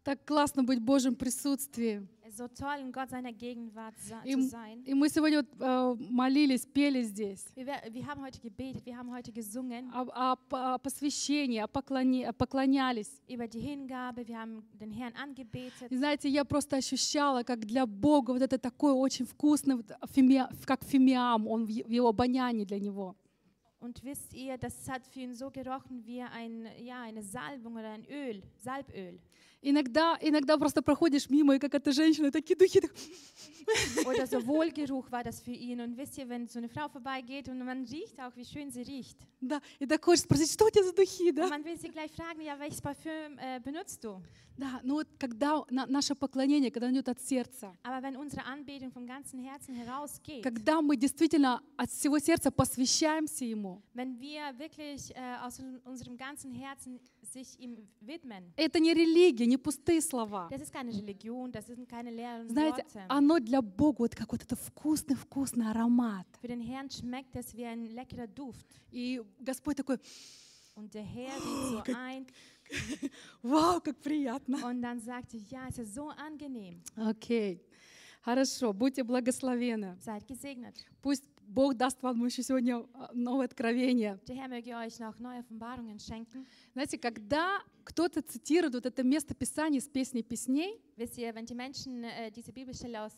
Так классно быть в Божьем присутствии. Es ist so toll, in Gott seiner Gegenwart zu И sein. мы сегодня молились, пели здесь Wir haben heute gebetet, wir haben heute gesungen о посвящении, поклонялись. über die Hingabe, wir haben den Herrn angebetet. И знаете, я просто ощущала, как для Бога вот это такое очень вкусное, как фимиам, он в его обонянии для него. Und wisst ihr, das hat für ihn so gerochen wie eine Salbung oder ein Öl, Salböl. Иногда просто проходишь мимо, и как эта женщина, такие духи. Oder so Wohlgeruch war das für ihn. Und wisst ihr, wenn so eine Frau vorbeigeht und man riecht auch, wie schön sie riecht. Да, и так хочешь спросить, что у тебя за духи, да? Und man will sie gleich fragen, ja, welches Parfüm benutzt du? Да, но вот когда наше поклонение, когда оно идет от сердца, Aber wenn unsere Anbetung vom ganzen Herzen herausgeht, когда мы действительно от всего сердца посвящаемся Ему, wenn wir wirklich aus unserem ganzen Herzen sich ihm widmen, это не религия, не пустые слова. das ist keine Religion, das sind keine leeren Знаете, Worte. оно для Бога вот как вот это вкусный аромат. Für den Herrn schmeckt es wie ein leckerer Duft. И Господь такой, Und der Herr sieht so ein вау, как приятно. und dann sagt er, ja, es ist so angenehm. Окей, хорошо, будьте благословенны. Seid gesegnet. Пусть Бог даст вам еще сегодня новое откровение. Der Herr möge euch noch neue Offenbarungen schenken. Знаете, когда кто-то цитирует вот это место Писания из «Песни песней», Wisst ihr, wenn die Menschen diese Bibelstelle aus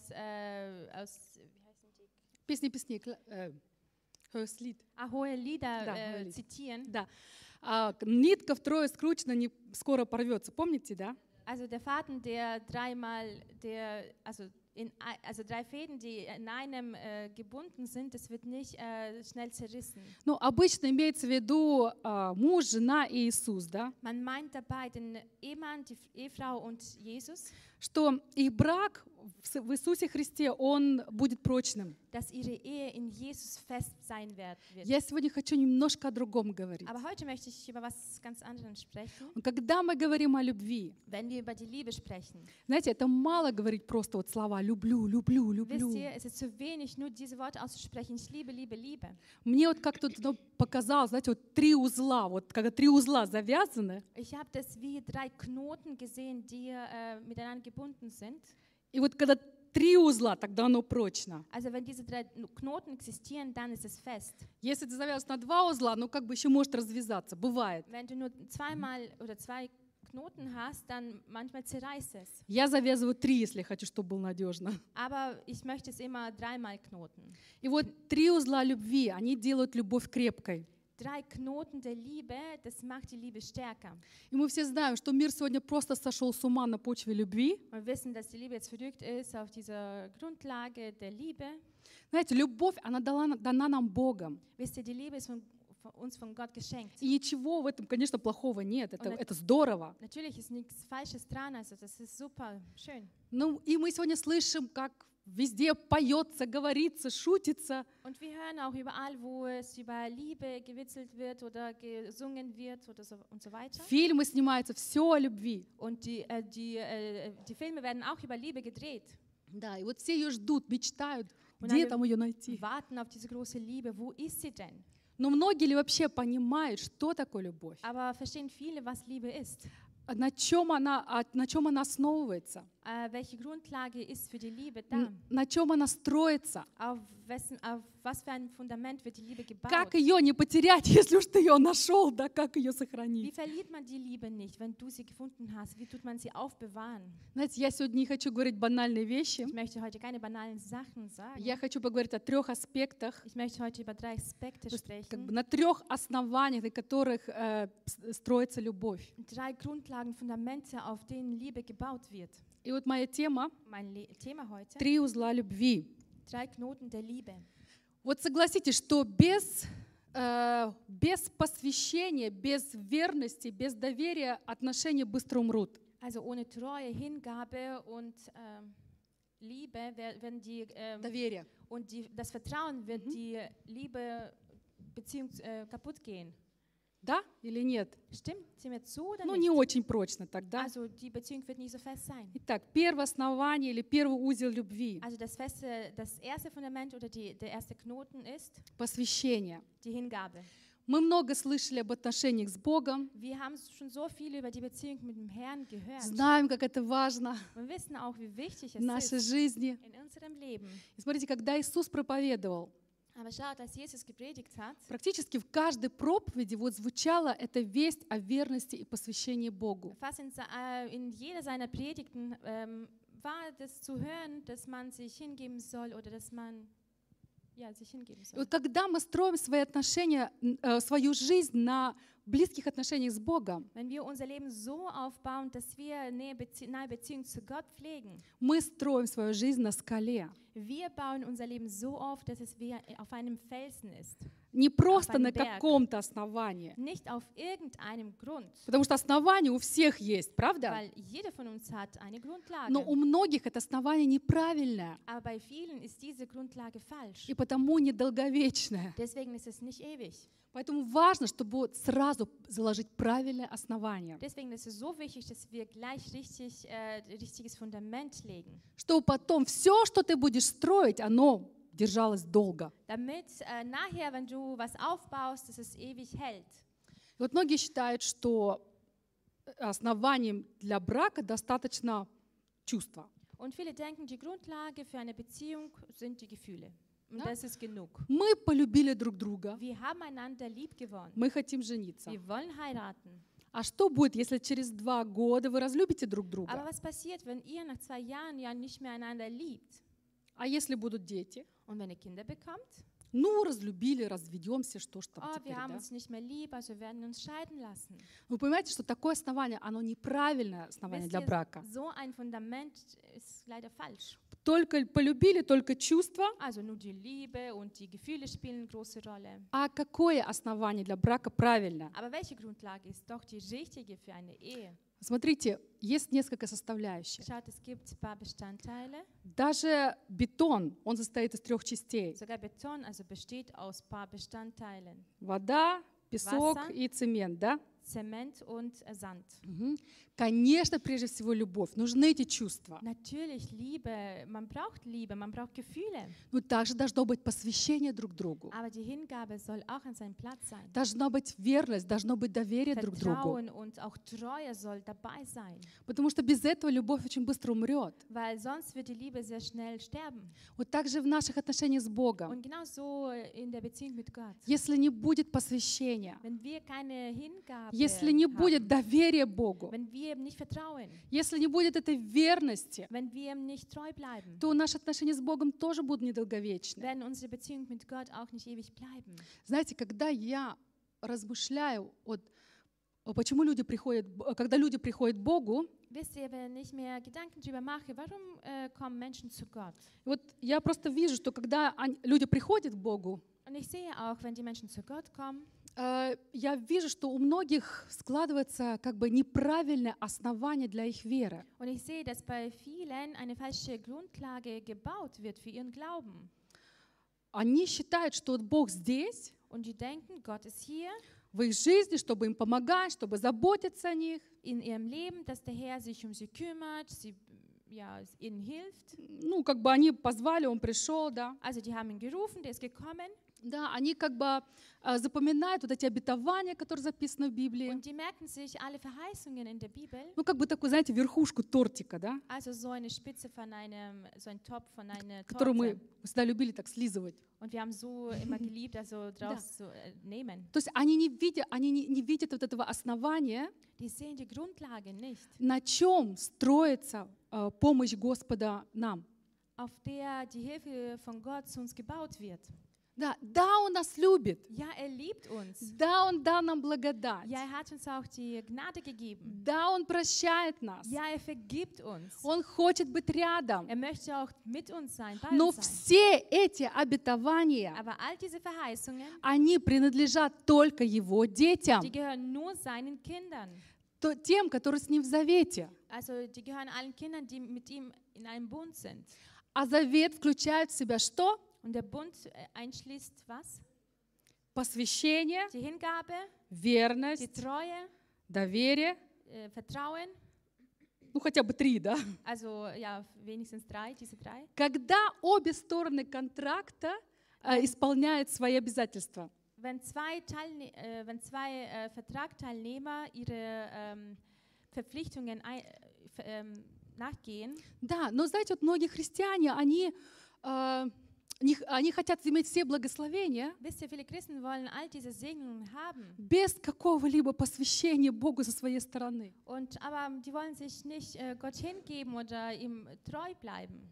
«Песни песней», Lied, hohe Lieder Да, hohe Lied. zitieren, да, нитка втрое скручена, не скоро порвется. Помните, да? also der Faden, der drei Fäden, die in einem gebunden sind, das wird nicht schnell zerrissen. Ну, обычно имеется в виду муж, жена и Иисус, да? Man meint dabei den Ehemann, die Ehefrau und Jesus, Что их брак в Иисусе Христе, он будет прочным. dass ihre Ehe in Jesus fest sein wird. Я сегодня хочу немножко о другом говорить. Aber heute möchte ich über was ganz anderes sprechen. Когда мы говорим о любви, Wenn wir über die Liebe sprechen, знаете, это мало говорить просто вот слова «люблю, люблю, wisst люблю». ihr, es ist zu wenig, nur diese Worte auszusprechen, ich liebe, liebe, liebe. Мне вот как-то показалось, знаете, вот три узла, вот когда три узла завязаны, Ich habe das wie drei Knoten gesehen, die miteinander gebunden sind. и вот когда три узла, тогда оно прочно. Also wenn diese drei Knoten existieren, dann ist es fest. Если ты завязываешь на два узла, ну как бы еще может развязаться, бывает. Wenn du nur zweimal oder zwei Knoten hast, dann manchmal zerreißt es. Я завязываю три, если хочу, чтобы было надежно. Aber ich möchte es immer dreimal knoten. И вот три узла любви, они делают любовь крепкой. Drei Knoten der Liebe, das macht die Liebe stärker. И мы все знаем, что мир сегодня просто сошел с ума на почве любви. Wir wissen, dass die Liebe jetzt verrückt ist auf dieser Grundlage der Liebe. Знаете, любовь, она дана нам Богом. Wisst ihr, die Liebe ist uns von Gott geschenkt. И ничего в этом, конечно, плохого нет. Это здорово. Natürlich ist nichts Falsches dran, also das ist super schön. Ну, и мы сегодня слышим, как везде поется, говорится, шутится. Und wir hören auch überall, wo es über Liebe gewitzelt wird oder gesungen wird oder so und so weiter. Фильмы снимаются, все о любви. Und die Filme werden auch über Liebe gedreht. Да, и вот все ее ждут, мечтают, Und где alle там ее найти. warten auf diese große Liebe. Wo ist sie denn? Но многие ли вообще понимают, что такое любовь? Aber verstehen viele, was Liebe ist? На чем она основывается? Welche Grundlage ist für die Liebe da? На чем она строится? Auf was für ein Fundament wird die Liebe gebaut? Как ее не потерять, если уж ты ее нашел, да, как ее Wie сохранить? verliert man die Liebe nicht, wenn du sie gefunden hast? Wie tut man sie aufbewahren? Знаете, я сегодня не хочу говорить банальные вещи. Ich möchte heute keine banalen Sachen sagen. Я хочу поговорить о трех аспектах, Ich möchte heute über drei Aspekte как sprechen. бы на трех основаниях, на которых строится любовь. Drei Grundlagen, Fundamente, auf denen Liebe gebaut wird. И вот моя тема Mein Thema heute: «Три узла любви». Drei Knoten der Liebe. Вот согласитесь, что без посвящения, без верности, без доверия отношения быстро умрут. Also ohne Treue, Hingabe und Liebe werden Доверие. das Vertrauen wird die Liebe-Beziehung kaputt gehen. Да или нет? Stimmt? Sind wir zu oder Ну, nicht? не очень прочно тогда. Also die Beziehung wird nicht so fest sein. Итак, первое основание или первый узел любви Also das erste Fundament oder der erste Knoten ist — посвящение. die Hingabe. Мы много слышали об отношениях с Богом, Wir haben schon so viel über die Beziehung mit dem Herrn gehört. знаем, как это важно Wir wissen auch, wie wichtig в es нашей ist жизни. in unserem Leben. И смотрите, когда Иисус проповедовал, Aber schaut, als Jesus gepredigt hat, практически в каждой проповеди вот звучала эта весть о верности и посвящении Богу. fast in jeder seiner Predigten war das zu hören, dass man sich hingeben soll oder dass man sich hingeben И soll. вот когда мы строим свои отношения, свою жизнь на близких отношениях с Богом, Wenn wir unser Leben so aufbauen, dass wir nahe Beziehung zu Gott pflegen, мы строим свою жизнь на скале. wir bauen unser Leben so auf, dass es wie auf einem Felsen ist. Не просто einem на Berg. каком-то основании. Nicht auf irgendeinem Grund, Потому что основание у всех есть, правда? weil jeder von uns hat eine Grundlage. Но у многих это основание неправильное Aber bei vielen ist diese Grundlage falsch. и потому недолговечное. Deswegen ist es nicht ewig. Поэтому важно, чтобы вот сразу заложить правильное основание, Deswegen ist es so wichtig, dass wir gleich richtiges Fundament legen, чтобы потом все, что ты будешь строить, оно держалось долго. damit nachher, wenn du was aufbaust, dass es ewig hält. И вот многие считают, что основанием для брака достаточно чувства. Und viele denken, die Grundlage für eine Beziehung sind die Gefühle. Und Ja. das ist genug. Мы полюбили друг друга, Wir haben einander lieb gewonnen. мы хотим жениться. Wir wollen heiraten. А что будет, если через 2 года вы разлюбите друг Aber друга? was passiert, wenn ihr nach 2 Jahren ja nicht mehr einander liebt? А если будут дети? Und wenn ihr Kinder bekommt? Ну, разлюбили, разведемся, что ж там Oh, теперь, wir haben да? uns nicht mehr lieb, also werden uns scheiden lassen. Вы понимаете, что такое основание, оно неправильное основание Wisst для ihr, брака. so ein Fundament ist leider falsch. Только полюбили, только чувства. Also nur die Liebe und die Gefühle spielen eine große Rolle. А какое основание для брака правильно? Aber welche Grundlage ist doch die richtige für eine Ehe? Смотрите, есть несколько составляющих. Schaut, es gibt ein paar Bestandteile. Даже бетон, он состоит из 3 частей. Sogar Beton also besteht aus ein paar Bestandteilen. Вода, песок Wasser. и цемент, да? Zement und Sand. Мгм. Конечно, прежде всего любовь. Нужны эти чувства. Natürlich Liebe, man braucht Gefühle. Но также должно быть посвящение друг другу. Aber die Hingabe soll auch an seinem Platz sein. Должна быть верность, должно быть доверие друг другу. Vertrauen und auch Treue soll dabei sein. Потому что без этого любовь очень быстро умрет. Weil sonst wird die Liebe sehr schnell sterben. Вот так же в наших отношениях с Богом. Und genauso in der Beziehung mit Gott. Если не будет посвящения, Wenn wir keine Hingabe если не будет haben, доверия Богу, wenn wir ihm nicht vertrauen, если не будет этой верности, wenn wir ihm nicht treu bleiben, то наши отношения с Богом тоже будут недолговечны. werden unsere Beziehung mit Gott auch nicht ewig bleiben. Знаете, когда я размышляю, почему люди приходят, когда люди приходят к Богу, Wisst ihr, wenn ich mir Gedanken darüber mache, warum kommen Menschen zu Gott? вот я просто вижу, что когда люди приходят к Богу, Und ich sehe auch, wenn die Menschen zu Gott kommen, я вижу, что у многих складывается как бы неправильное основание для их веры. und ich sehe, dass bei vielen eine falsche Grundlage gebaut wird für ihren Glauben. Они считают, что вот Бог здесь, Und die denken, Gott ist hier в их жизни, чтобы им помогать, чтобы заботиться о них. in ihrem Leben, dass der Herr sich um sie kümmert, ihnen hilft. Ну, как бы они позвали, он пришел, да. Also die haben ihn gerufen, der ist gekommen. Да, они как бы запоминают вот эти обетования, которые записаны в Библии. Und die merken sich alle Verheißungen in der Bibel. Ну, как бы такую, знаете, верхушку тортика, да, Also so eine Spitze von so ein Topf von einer которую мы Torte. всегда любили так слизывать. Und wir haben so immer geliebt, also draus zu nehmen. То есть они не видят вот этого основания, Die sehen die Grundlage nicht, на чем строится помощь Господа нам. auf der die Hilfe von Gott zu uns gebaut wird. Да, Он нас любит. Ja, er liebt uns. Да, Он дал нам благодать. Ja, er hat uns auch die Gnade gegeben. Да, Он прощает нас. Ja, er vergibt uns. Он хочет быть рядом. Er möchte auch mit uns sein, bei Но uns sein. все эти обетования, Aber all diese Verheißungen, они принадлежат только Его детям, die gehören nur seinen Kindern. Тем, которые с Ним в завете. Also die gehören allen Kindern, die mit ihm in einem Bund sind. А завет включает в себя что? Und der Bund einschließt was? Посвящение, Die Hingabe, die верность, Treue, доверие. Vertrauen. Ну, хотя бы 3, да? Also ja, wenigstens diese drei. Когда обе стороны контракта исполняют свои обязательства. wenn zwei Vertragsteilnehmer ihre Verpflichtungen nachgehen, Да, но знаете, вот многие христиане, они хотят иметь все благословения wisst ihr, viele Christen wollen all diese Segnungen haben, без какого-либо посвящения Богу со своей стороны. aber die wollen sich nicht Gott hingeben oder ihm treu bleiben.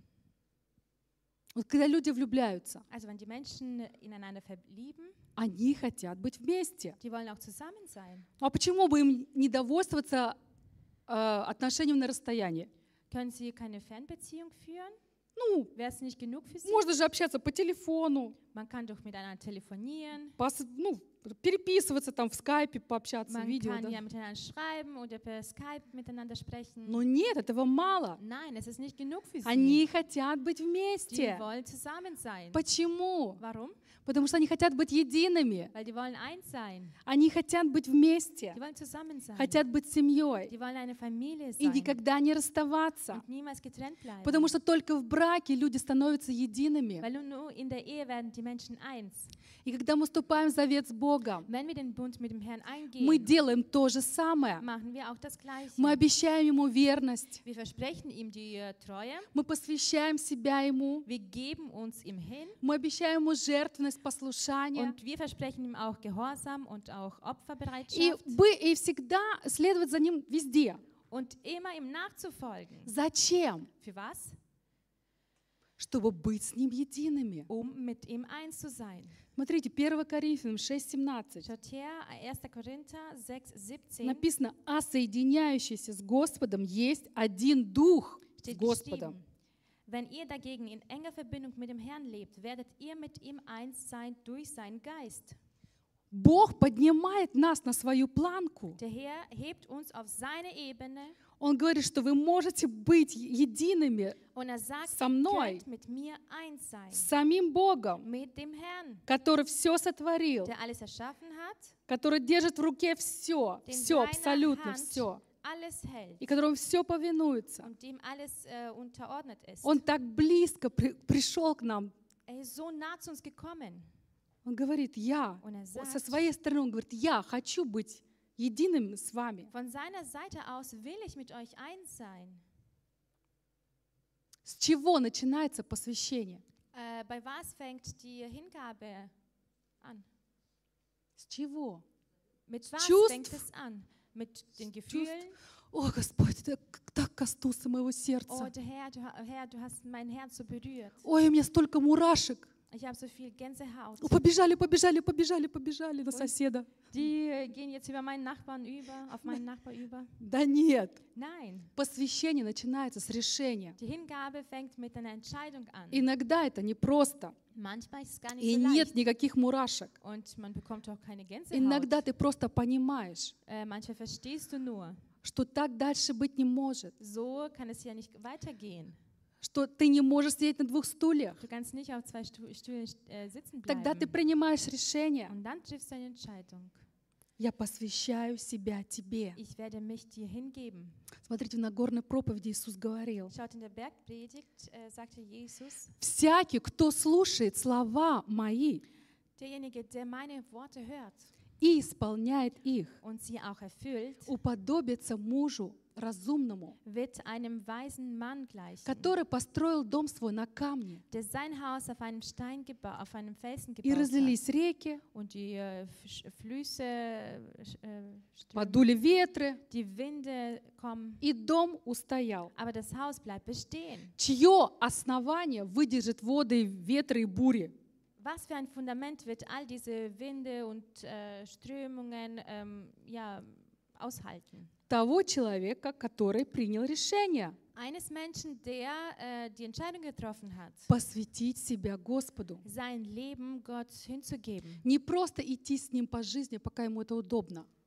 Вот когда люди влюбляются, Also wenn die Menschen ineinander verlieben, они хотят быть вместе. die wollen auch zusammen sein. А почему бы им не довольствоваться отношением на расстоянии? Können sie keine Fernbeziehung führen? Ну, Wäre es nicht genug für sie? можно же общаться по телефону, Man kann doch miteinander telefonieren, переписываться там в скайпе, пообщаться, man видео. kann Да? ja miteinander schreiben oder per Skype miteinander sprechen. Но нет, этого мало. Nein, es ist nicht genug für sie. Они хотят быть Die вместе. wollen zusammen sein. Почему? Warum? Потому что они хотят быть едиными. Weil die wollen eins sein. Они хотят быть вместе. Die wollen zusammen sein. Хотят быть семьей. Die wollen eine Familie И sein никогда не расставаться. und niemals getrennt bleiben. Потому что только в браке люди становятся едиными. Weil nur in der Ehe werden die Menschen eins. И когда мы вступаем в завет с Богом, Wenn wir den Bund mit dem Herrn мы eingehen, делаем то же самое. machen wir auch das Gleiche. Мы обещаем Ему верность. Wir versprechen ihm die Treue. Мы посвящаем себя Ему. Wir geben uns ihm hin. Мы обещаем Ему жертвенность, послушание. Und wir versprechen ihm auch Gehorsam und auch И Opferbereitschaft. всегда следовать за Ним везде. Und immer ihm nachzufolgen. Зачем? Für was? Чтобы быть с Ним едиными. Mit ihm eins zu sein. Смотрите, 1 Коринфянам 6:17. Schaut her, 1. Korinther 6,17 Написано, а соединяющийся с Господом есть один дух с steht Господом. geschrieben, wenn ihr dagegen in enger Verbindung mit dem Herrn lebt, werdet ihr mit ihm eins sein durch seinen Geist. Бог поднимает нас на свою планку. Der Herr hebt uns auf seine Ebene Он говорит, что вы можете быть едиными und sagt, со ihr мной, könnt mit mir eins sein. с самим Богом, Mit dem Herrn, который все сотворил, der alles erschaffen hat, который держит в руке все, dem все, seiner абсолютно Hand все, alles hält и которому все повинуется. und dem alles unterordnet ist. Он так близко пришел к нам. Er ist so nah zu uns gekommen. Он говорит, я, Und er со sagt, своей стороны, он говорит, я хочу быть единым с вами. von seiner Seite aus will ich mit euch eins sein. С чего начинается посвящение? Bei was fängt die Hingabe an? С чего? Mit was Чувств. fängt es an? Mit den Gefühlen? О, Господь, ты так коснулся моего Oh, сердца. der Herr, du hast mein Herz so berührt. Ой, у меня столько мурашек. Ich habe so viel Gänsehaut. Побежали на соседа. Die gehen jetzt über meinen Nachbarn über, auf meinen Nachbar über. Да нет. Nein, Посвящение начинается с решения. die Hingabe fängt mit einer Entscheidung an. Иногда это непросто. Manchmal ist es gar nicht И so нет leicht. никаких мурашек. Und man bekommt auch keine Gänsehaut. Иногда ты просто понимаешь, Manchmal verstehst du nur, что так дальше быть не может. so kann es ja nicht weitergehen. Что ты не можешь сидеть на двух стульях. Du kannst nicht auf zwei Stühlen sitzen Тогда ты bleiben. принимаешь решение. Und dann triffst du eine Entscheidung. Я посвящаю себя тебе. Ich werde mich dir hingeben. Смотрите, в Нагорной проповеди Иисус говорил. Schaut, in der Bergpredigt sagte Jesus, Всякий, кто слушает слова мои derjenige, der meine Worte hört и исполняет их, und sie auch erfüllt, уподобится мужу разумному, wird einem weisen Mann gleichen, который построил дом свой на камне. der sein Haus auf einem auf einem Felsen И gebaut hat. разлились реки, Und die Flüsse, подули ветры, die Winde kommen, и дом устоял. aber das Haus bleibt bestehen. Чье основание выдержит воды, ветры и бури? Was für ein Fundament wird all diese Winde und Strömungen aushalten? Того человека, который принял решение Eines Menschen, der die Entscheidung getroffen hat, посвятить себя Господу. sein Leben Gott hinzugeben. Не просто идти с Ним по жизни, пока ему это удобно,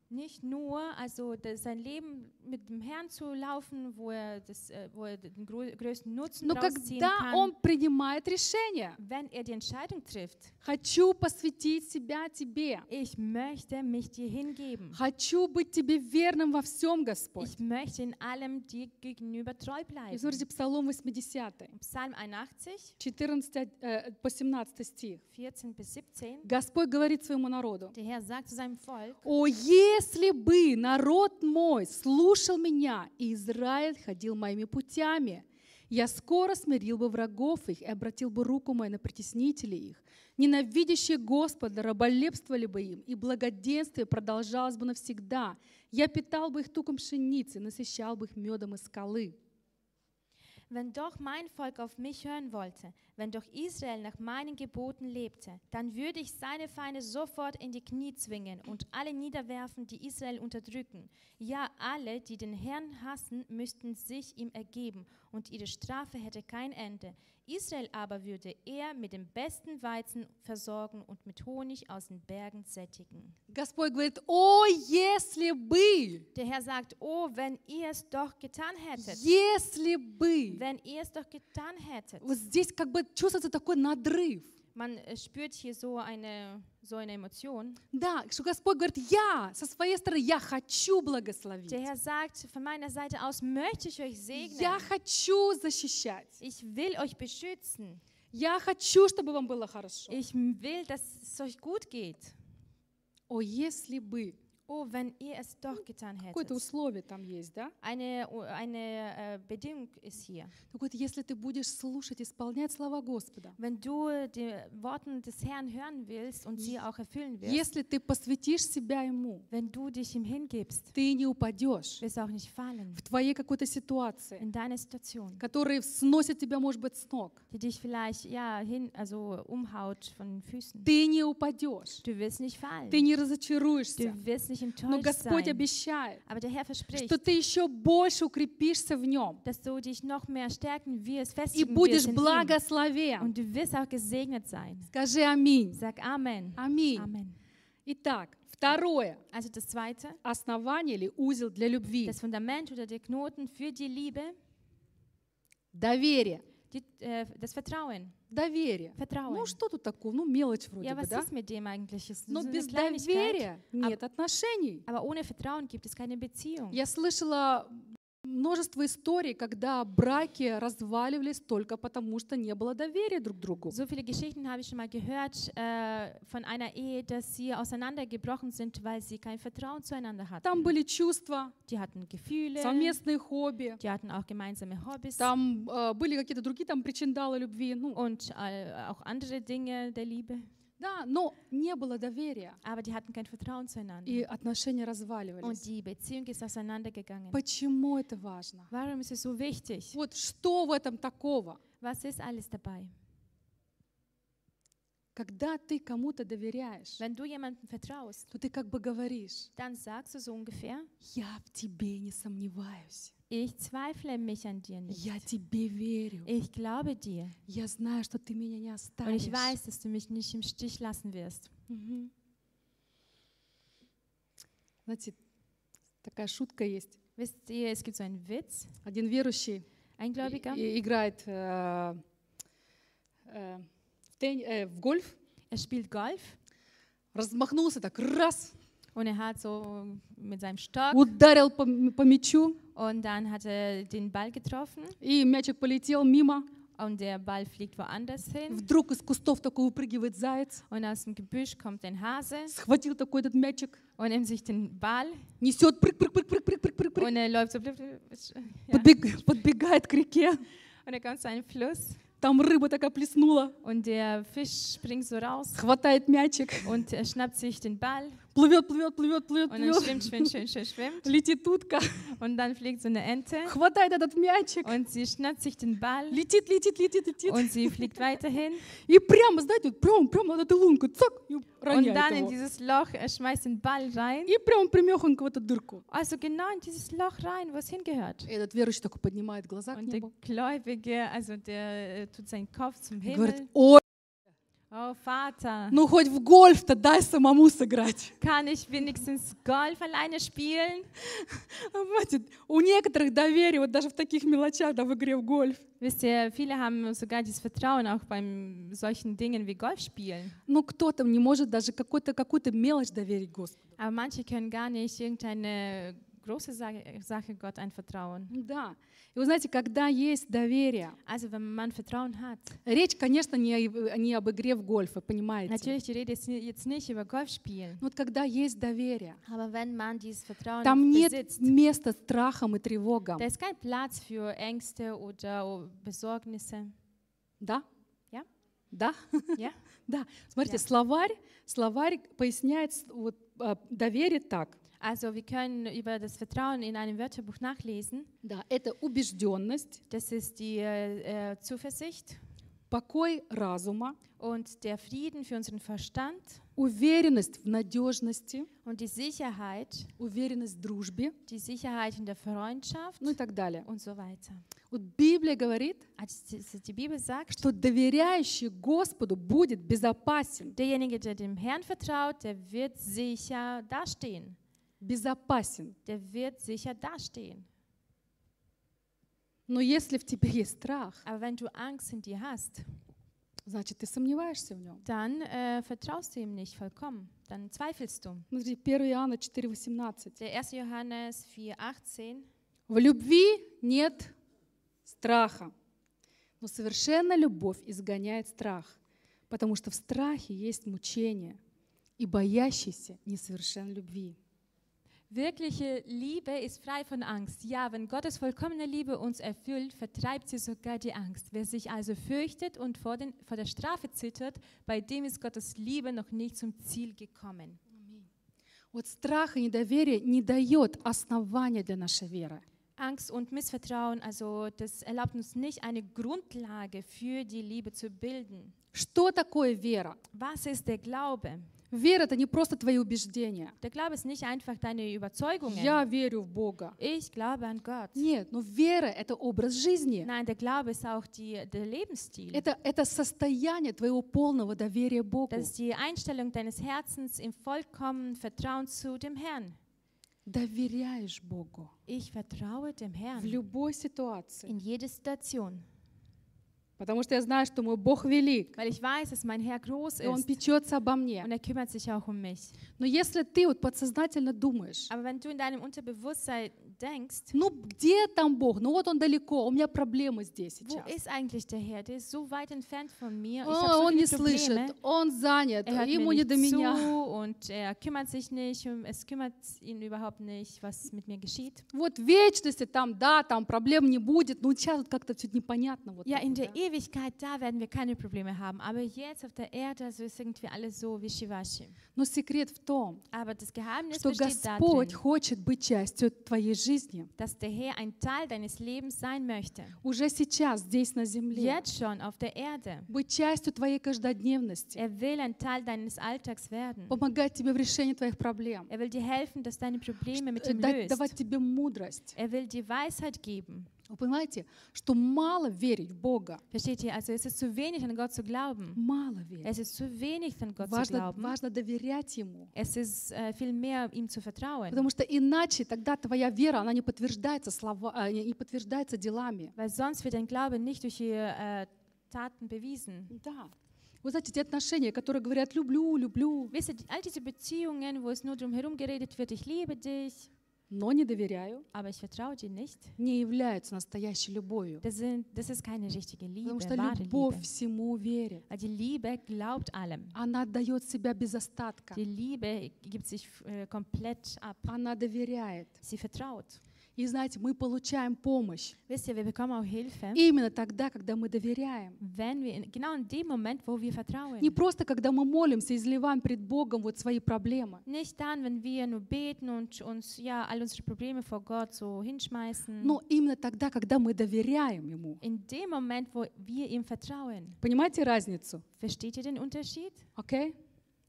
Nicht nur, also sein Leben mit dem Herrn zu laufen, wo er den größten Nutzen Но daraus ziehen когда kann, он принимает решение, wenn er die Entscheidung trifft, хочу посвятить себя тебе, ich möchte mich dir hingeben. хочу быть тебе верным во всем, Господь. Ich möchte in allem dir gegenüber treu И bleiben. смотрите, Псалом 80, Psalm 81, 14 по 17 стих. 14 bis 17. Господь говорит своему народу: Der Herr sagt zu seinem Volk, «О, если бы народ мой слушал меня, и Израиль ходил моими путями, я скоро смирил бы врагов их и обратил бы руку мою на притеснителей их. Ненавидящие Господа раболепствовали бы им, и благоденствие продолжалось бы навсегда. Я питал бы их туком пшеницы, насыщал бы их медом из скалы». wenn doch mein Volk auf mich hören wollte, wenn doch Israel nach meinen Geboten lebte, dann würde ich seine Feinde sofort in die Knie zwingen und alle niederwerfen, die Israel unterdrücken. Ja, alle, die den Herrn hassen, müssten sich ihm ergeben und ihre Strafe hätte kein Ende. Israel aber würde er mit dem besten Weizen versorgen und mit Honig aus den Bergen sättigen. Господь говорит: «О, если бы, Der Herr sagt, oh, wenn ihr es doch getan hättet, если бы». wenn ihr es doch getan hättet. Вот здесь как бы чувствуется такой надрыв. Man spürt hier so eine Emotion. Да, что Господь говорит: я со своей стороны, я хочу благословить. Der Herr sagt, von meiner Seite aus möchte ich euch segnen. Я хочу защищать. Ich will euch beschützen. Я хочу, чтобы вам было хорошо. Ich will, dass es euch gut geht. О, если бы. Oh, wenn ihr es doch getan Какое-то hättet. условие там есть, да? Eine Bedingung ist hier. Так вот, если ты будешь слушать, исполнять слова Господа, Wenn du die Worte des Herrn hören willst und sie auch erfüllen wirst, если ты посвятишь себя Ему, wenn du dich ihm hingibst, ты не упадешь wirst du auch nicht fallen в твоей какой-то ситуации, in deiner Situation, которая сносит тебя, может быть, с ног. die dich vielleicht umhaut von den Füßen. Ты не упадешь, Du wirst nicht fallen. ты не разочаруешься. Du wirst nicht Но enttäuscht Господь sein. обещает, Aber der Herr verspricht, что ты еще больше укрепишься в Нем dass du dich noch mehr stärken wirst, и festigen будешь wirst in ihm. благословен. Und du wirst auch gesegnet sein. Скажи аминь. Sag Amen. Аминь. Amen. Итак, второе Also das Zweite, основание или узел для любви. das Fundament oder der Knoten für die Liebe, Доверие. Das Vertrauen. Доверие. Vertrauen. Ну что тут такого? Ну мелочь вроде Ja, бы, was да? ist mit dem eigentlich? Es ist Но eine без Kleinigkeit. доверия нет отношений. Aber ohne Vertrauen gibt es keine Beziehung. Я слышала множество историй, когда браки разваливались только потому, что не было доверия друг к другу. So viele Geschichten habe ich schon mal gehört von einer Ehe, dass sie auseinandergebrochen sind, weil sie kein Vertrauen zueinander Там hatten. были чувства, Die hatten Gefühle, совместные хобби, die hatten auch gemeinsame Hobbys там были какие-то другие там причиндалы любви. Ну, und auch andere Dinge der Liebe. да, но не было доверия, Aber die hatten kein Vertrauen zueinander. и отношения Und разваливались. die Beziehung ist auseinandergegangen. Почему это важно? Warum ist es so wichtig? Вот что в этом такого? Was ist alles dabei? Когда ты кому-то доверяешь, Wenn du jemandem vertraust, то ты как бы говоришь: dann sagst du so ungefähr, я в тебе не сомневаюсь, ich zweifle mich an dir nicht. я тебе верю, Ich glaube dir. я знаю, что ты меня не Und оставишь. ich weiß, dass du mich nicht im Stich lassen wirst. Мгм. Знаете, такая шутка есть. Wisst ihr, es gibt so einen Witz. Один верующий Ein Gläubiger, играет в гольф, spielt Golf размахнулся так, раз, und er hat so mit seinem Stock ударил по мячу, und dann hat er den Ball getroffen и мячик полетел мимо. und der Ball fliegt woanders hin Вдруг из кустов такой выпрыгивает заяц, und aus dem Gebüsch kommt ein Hase схватил такой этот мячик, und nimmt sich den Ball несет, прыг, und er läuft so ja. подбегает к реке, Und er kommt zu einem Fluss там рыба такая плеснула, und der Fisch springt so raus хватает мячик, und er schnappt sich den Ball плывет, und dann schwimmt. летит утка, Und dann fliegt so eine Ente хватает этот мячик, und sie schnappt sich den Ball летит, und sie fliegt weiterhin. и прямо, знаете, прямо на эту лунку, цак, и Und роняет dann in его. dieses Loch, er schmeißt den Ball rein. И прямо примехонько в эту дырку. Also genau in dieses Loch rein, wo es hingehört. И этот верующий такой поднимает глаза к Und der небу Gläubige, also der tut seinen Kopf zum и говорит: Himmel ой, Oh Vater, Ну, хоть в гольф-то дай самому сыграть. kann ich wenigstens Golf alleine spielen? Понимаете, у некоторых доверие, вот даже в таких мелочах, да, в игре в гольф. Wisst ihr, viele haben sogar dieses Vertrauen auch bei solchen Dingen wie Golf spielen. Ну, кто-то не может даже какую-то мелочь доверить Господу. Aber manche können gar nicht irgendeine große Sache Gott anvertrauen. Да. И вы знаете, когда есть доверие, Also wenn man Vertrauen hat. речь, конечно, не об игре в гольф, вы понимаете. Natürlich, die Rede ist jetzt nicht über Golf spielen. Но вот когда есть доверие, Aber wenn man dieses Vertrauen там нет besitzt, места страхам и тревогам. da ist kein Platz für Ängste oder Besorgnisse. Да? Ja? Да? Ja? Да. Смотрите, Ja. словарь поясняет вот, доверие так. Also wir können über das Vertrauen in einem Wörterbuch nachlesen. Да, это убежденность, Das ist die Zuversicht покой разума, und der Frieden für unseren Verstand уверенность в надежности, und die Sicherheit уверенность в дружбе, in der Freundschaft ну и так далее. und so weiter. Вот Библия говорит, Also die Bibel sagt, что доверяющий Господу будет безопасен. derjenige, der dem Herrn vertraut, der wird sicher dastehen. Безопасен. Der wird sicher dastehen. Но если в тебе есть страх, Aber wenn du Angst in dir hast, значит, ты сомневаешься в нем. dann vertraust du ihm nicht vollkommen. Dann zweifelst du. Смотрите, 1 Иоанна 4,18. Der 1. Johannes 4,18. В любви нет страха, но совершенная любовь изгоняет страх, потому что в страхе есть мучение, и боящийся несовершен любви. Wirkliche Liebe ist frei von Angst. Ja, wenn Gottes vollkommene Liebe uns erfüllt, vertreibt sie sogar die Angst. Wer sich also fürchtet und vor der Strafe zittert, bei dem ist Gottes Liebe noch nicht zum Ziel gekommen. Вот страх и недоверие не дает основания для нашей веры. Angst und Missvertrauen, also das erlaubt uns nicht, eine Grundlage für die Liebe zu bilden. Что такое вера? Was ist der Glaube? Вера — это не просто твои убеждения. Der Glaube ist nicht einfach deine Überzeugungen. Я верю в Бога. Ich glaube an Gott. Нет, но вера — это образ жизни. Nein, der Glaube ist auch der Lebensstil. Это состояние твоего полного доверия Богу. Das ist die Einstellung deines Herzens im vollkommenen Vertrauen zu dem Herrn. Доверяешь Богу Ich vertraue dem в Herrn любой ситуации. in jeder Situation, Потому что я знаю, что мой Бог велик, weil ich weiß, dass mein Herr groß и Он ist печется обо мне. und er kümmert sich auch um mich. Но если ты вот подсознательно думаешь, Aber wenn du in deinem Unterbewusstsein denkst, ну где там Бог? Ну вот Он далеко, у меня проблемы здесь wo сейчас. ist eigentlich der Herr? Der ist so weit entfernt von mir. Ich О, habe so Он не viele Probleme. слышит, Он занят, Er hört ему mir не до nicht меня. zu und er kümmert sich nicht. Es kümmert ihn überhaupt nicht, was mit mir geschieht. Вот в вечности там, да, там проблем не будет, но сейчас вот как-то все непонятно. Вот Ja, так in вот, der да. Ewigkeit, da werden wir keine Probleme haben. Aber jetzt auf der Erde, also ist irgendwie alles so wischiwaschi. Но секрет в том, Aber das Geheimnis что besteht Господь darin, хочет быть частью твоей жизни dass der Herr ein Teil deines Lebens sein möchte. уже сейчас, здесь на земле. Jetzt schon auf der Erde. Быть частью твоей каждодневности, Er will ein Teil deines Alltags werden. помогать тебе в решении твоих проблем, Er will dir helfen, dass deine Probleme mit ihm давать löst. тебе мудрость. Er will dir Weisheit geben. Вы понимаете, что мало верить в Бога, Versteht ihr? Also es ist zu wenig an Gott zu glauben. мало верить. Es ist zu wenig an Gott zu Важно, glauben. важно доверять Ему, Es ist viel mehr, ihm zu vertrauen. потому что иначе тогда твоя вера, она не подтверждается, не подтверждается делами. Weil sonst wird dein Glaube nicht durch ihre Taten bewiesen. Да. Вы знаете, те отношения, которые говорят «люблю, люблю», Wisst ihr, all diese Beziehungen, wo es nur drum herum geredet wird, ich liebe dich, но не доверяю, aber ich vertraue dir nicht, не являются настоящей любовью. das ist keine richtige Liebe, Потому что wahre любовь Liebe. всему верит. Weil die Liebe glaubt allem. Она отдает себя без остатка. Die Liebe gibt sich komplett ab. Она доверяет. Sie vertraut. И знаете, мы получаем помощь Wisst ihr, wir bekommen auch Hilfe, именно тогда, когда мы доверяем. wenn wir, genau in dem Moment, wo wir vertrauen. Не просто, когда мы молимся, изливаем пред Богом вот свои проблемы. Nicht dann, wenn wir nur beten und uns ja all unsere Probleme vor Gott so hinschmeißen. Но именно тогда, когда мы доверяем Ему. In dem Moment, wo wir ihm vertrauen. Понимаете разницу? Versteht ihr den Unterschied? Окей?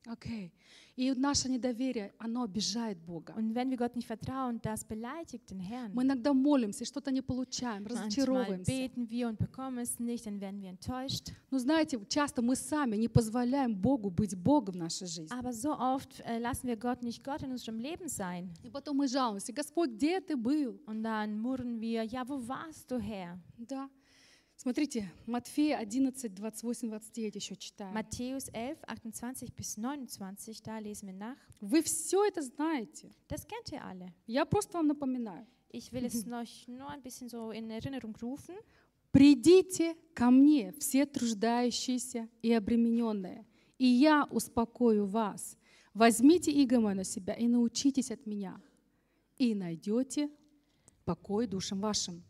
Окей. И наше недоверие, оно обижает Бога. Und wenn wir Gott nicht vertrauen, das beleidigt den Herrn. Мы иногда молимся, что-то не получаем, Manchmal разочаровываемся. beten wir und bekommen es nicht, dann werden wir enttäuscht. Но знаете, часто мы сами не позволяем Богу быть Богом в нашей жизни. Aber so oft lassen wir Gott nicht Gott in unserem Leben sein. И потом мы жалуемся: Господь, где ты был? Und dann murren wir, ja, wo warst du, Herr? Да. Смотрите, Матфея 11, 28, 29 еще читаем. Matthäus 11, 28 bis 29, da lesen wir nach. Вы все это знаете. Das kennt ihr alle. Я просто вам напоминаю. Ich will es euch nur ein bisschen so in Erinnerung rufen. «Придите ко мне, все труждающиеся и обремененные, и я успокою вас. Возьмите иго мое на себя и научитесь от меня, и найдете покой душам вашим».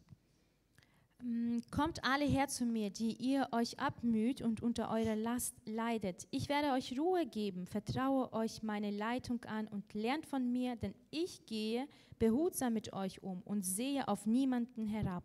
Kommt alle her zu mir, die ihr euch abmüht und unter eurer Last leidet. Ich werde euch Ruhe geben, vertraue euch meine Leitung an und lernt von mir, denn ich gehe behutsam mit euch um und sehe auf niemanden herab.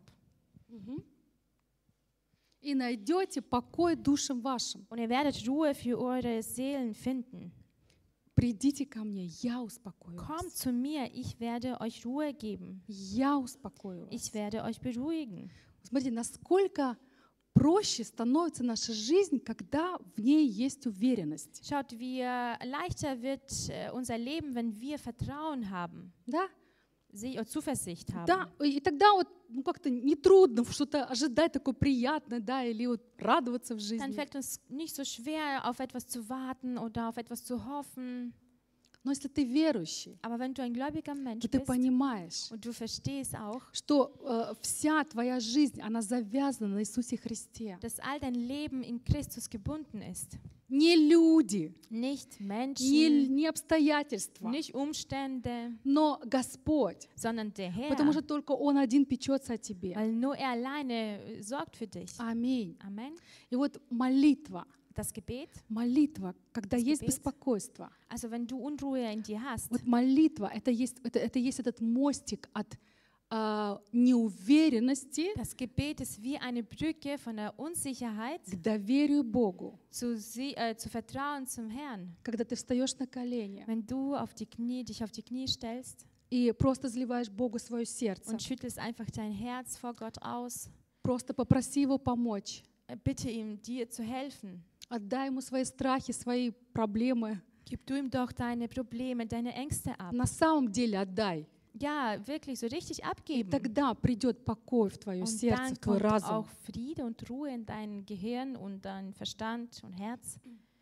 «И найдете покой душам вашим». Und ihr werdet Ruhe für eure Seelen finden. «Придите ко мне, я успокою Kommt вас». zu mir, ich werde euch Ruhe geben. Я успокою вас. Ich werde euch beruhigen. Смотрите, насколько проще становится наша жизнь, когда в ней есть уверенность. Schaut, wie leichter wird unser Leben, wenn wir Vertrauen haben, Да? Zuversicht haben. Да, и тогда вот как-то нетрудно что-то ожидать такое приятное, да, или вот радоваться в Dann жизни. fällt uns nicht so schwer, auf etwas zu warten oder auf etwas zu hoffen. Но если ты верующий, Aber wenn du ein gläubiger Mensch то ты bist понимаешь, und du verstehst auch, что вся твоя жизнь, она завязана на Иисусе Христе. dass all dein Leben in Christus gebunden ist. Не люди, Nicht Menschen, не обстоятельства, nicht Umstände, но Господь. sondern der Herr. Потому что только Он один печется о тебе. Weil nur er alleine sorgt für dich. Аминь. Amen. И вот молитва, Das Gebet, когда Das есть Gebet. беспокойство, also wenn du Unruhe in dir hast, вот молитва, это есть этот мостик от неуверенности das Gebet ist wie eine Brücke von der Unsicherheit к доверию Богу. zu Vertrauen zum Herrn. Когда ты встаешь на колени Wenn du dich auf die Knie stellst и просто изливаешь Богу свое сердце, und schüttelst einfach dein Herz vor Gott aus, просто попроси Его помочь, bitte ihm, dir zu helfen. отдай Ему свои страхи, свои проблемы. Gib du ihm doch deine Probleme, deine Ängste ab. На самом деле отдай. Ja, wirklich so richtig И abgeben. тогда придет покой в твое Und сердце, dann в твой kommt разум. auch Friede und Ruhe in dein Gehirn und dein Verstand und Herz.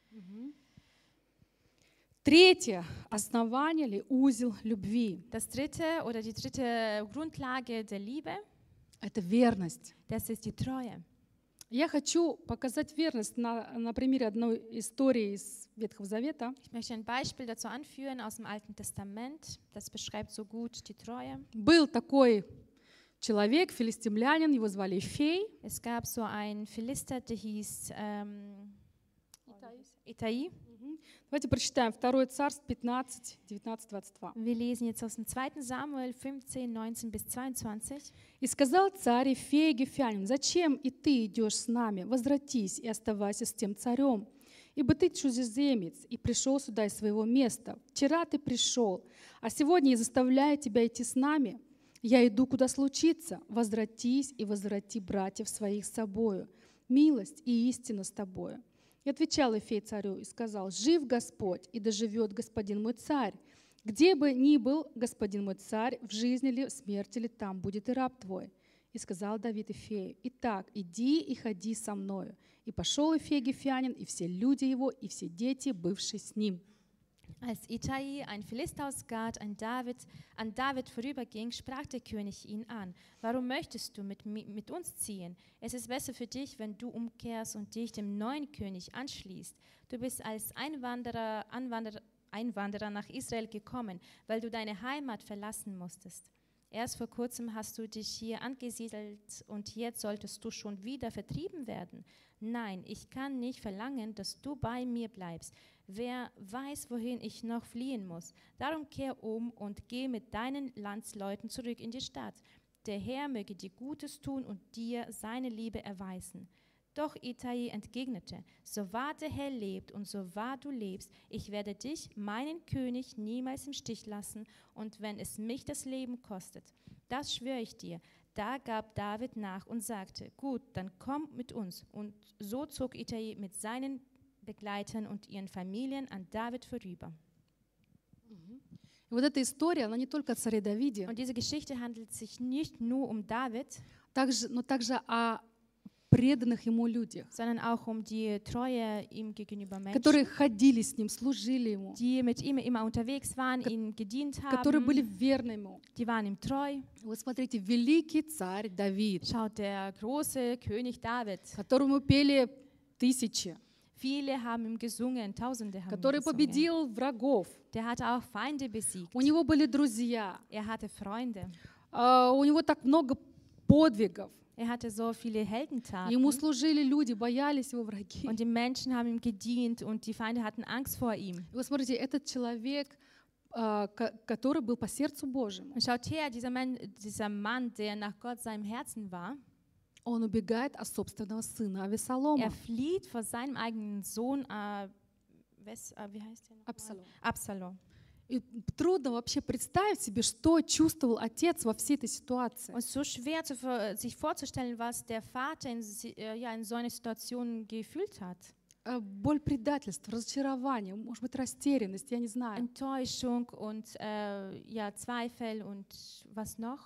Третье основание или узел любви Das dritte oder die dritte Grundlage der Liebe, — это верность. das ist die Treue. Я хочу показать верность на примере одной истории из Ветхого Завета. Ich möchte ein Beispiel dazu anführen aus dem Alten Testament. Das beschreibt so gut die Treue. Был такой человек, филистимлянин, его звали Ифей. Es gab so einen Philister, der hieß Itai. Давайте прочитаем 2 Царств 15, 19, 22. Wir lesen jetzt aus dem 2. Samuel 15, 19 bis 22. «И сказал царь Ифей Гефянин: зачем и ты идешь с нами? Возвратись и оставайся с тем царем. Ибо ты чужеземец и пришел сюда из своего места. Вчера ты пришел, а сегодня я заставляю тебя идти с нами. Я иду, куда случится. Возвратись и возврати братьев своих с собою. Милость и истина с тобою». И отвечал Ифей царю и сказал: «Жив Господь, и доживет господин мой царь. Где бы ни был господин мой царь, в жизни ли, в смерти ли, там будет и раб твой». И сказал Давид Ифею: «Итак, иди и ходи со мною». И пошел Ифей Гефянин, и все люди его, и все дети, бывшие с ним. Als Itai, ein Philister aus Gad, an David vorüberging, sprach der König ihn an: Warum möchtest du mit uns ziehen? Es ist besser für dich, wenn du umkehrst und dich dem neuen König anschließt. Du bist als Einwanderer nach Israel gekommen, weil du deine Heimat verlassen musstest. Erst vor kurzem hast du dich hier angesiedelt und jetzt solltest du schon wieder vertrieben werden. Nein, ich kann nicht verlangen, dass du bei mir bleibst. Wer weiß, wohin ich noch fliehen muss. Darum kehr um und geh mit deinen Landsleuten zurück in die Stadt. Der Herr möge dir Gutes tun und dir seine Liebe erweisen. Doch Itai entgegnete, so wahr der Herr lebt und so wahr du lebst, ich werde dich, meinen König, niemals im Stich lassen, und wenn es mich das Leben kostet, das schwöre ich dir. Da gab David nach und sagte, gut, dann komm mit uns. Und so zog Itai mit seinen Begleitern und ihren Familien an David vorüber. И вот эта история, она не только о царе Давиде, Und diese Geschichte handelt sich nicht nur um David, но также о преданных ему людях, sondern auch um die Treue ihm gegenüber которые Menschen, ходили с ним, служили ему, die mit ihm immer unterwegs waren, ihm gedient которые были haben, верны ему. die waren ihm treu. Вот смотрите, великий царь Давид, Schaut, der große König David, которому пели тысячи, viele haben ihm gesungen, Tausende haben ihm который gesungen. победил врагов. Der hatte auch Feinde besiegt. У него были друзья, Er hatte Freunde. у него так много подвигов. Er hatte so viele Heldentaten. Ему служили люди, боялись его враги. Und die Menschen haben ihm gedient und die Feinde hatten Angst vor ihm. И вот смотрите, этот человек, который был по сердцу Божьему, Und schaut her, dieser Mann, der nach Gott seinem Herzen war, он убегает от собственного сына Авесолома. flieht vor seinem eigenen Sohn, wie heißt der noch? Absalom. Absalom. И трудно вообще представить себе, что чувствовал отец во всей этой ситуации. Und so schwer sich vorzustellen, was der Vater in so einer Situation gefühlt hat. Боль предательства, разочарование, может быть, растерянность, я не знаю. Enttäuschung und Zweifel und was noch?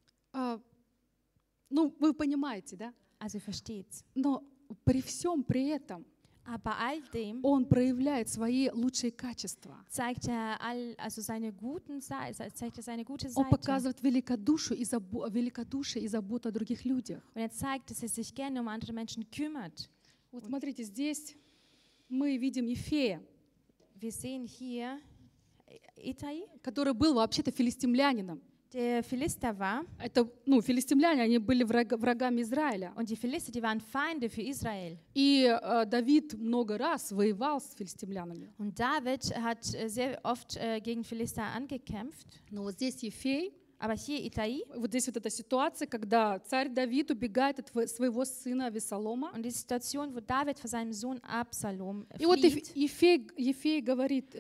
Ну, вы понимаете, да? Also versteht's. Но при всем при этом Aber all dem он проявляет свои лучшие качества. zeigt er seine gute Он Seite. показывает великодушие и заботу о других людях. Und er zeigt, dass er sich gerne um andere Menschen kümmert. Вот смотрите, здесь мы видим Ефея, Wir sehen hier Itai, который был вообще-то филистимлянином. der Philister war. Филистимляне, они были врагами Израиля. Und die Philister, die waren Feinde für Israel. И Давид много раз воевал с филистимлянами. Und David hat sehr oft gegen Philister angekämpft. Но вот здесь Ефей, Aber hier Itai, вот здесь вот эта ситуация, когда царь Давид убегает от своего сына Авесолома. und die Situation, wo David vor seinem Sohn Absalom И вот flieht. Ефей говорит,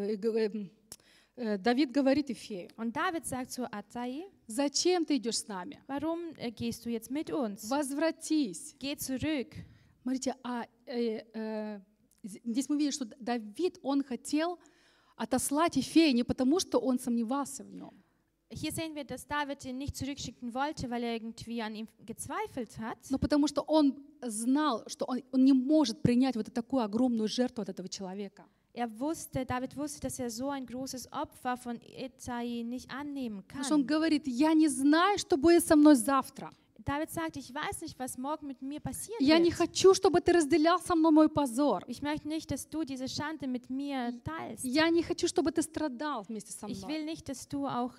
Давид говорит Ефею, Und David sagt zu Itai, зачем ты идешь с нами? warum gehst du jetzt mit uns? Возвратись. Geh zurück. Смотрите, здесь мы видим, что Давид, он хотел отослать Ефея не потому, что он сомневался в нем, Hier sehen wir, dass David ihn nicht zurückschicken wollte, weil er irgendwie an ihm gezweifelt hat, но потому что он знал, что он не может принять вот такую огромную жертву от этого человека. David wusste, dass er so ein großes Opfer von Itai nicht annehmen Потому что он kann. говорит, я не знаю, что будет со мной завтра. David sagt, ich weiß nicht, was morgen mit mir passieren Я не wird. хочу, чтобы ты разделял со мной мой позор. Ich möchte nicht, dass du diese Schande mit mir teilst. Я не хочу, чтобы ты страдал вместе со Ich мной. will nicht, dass du auch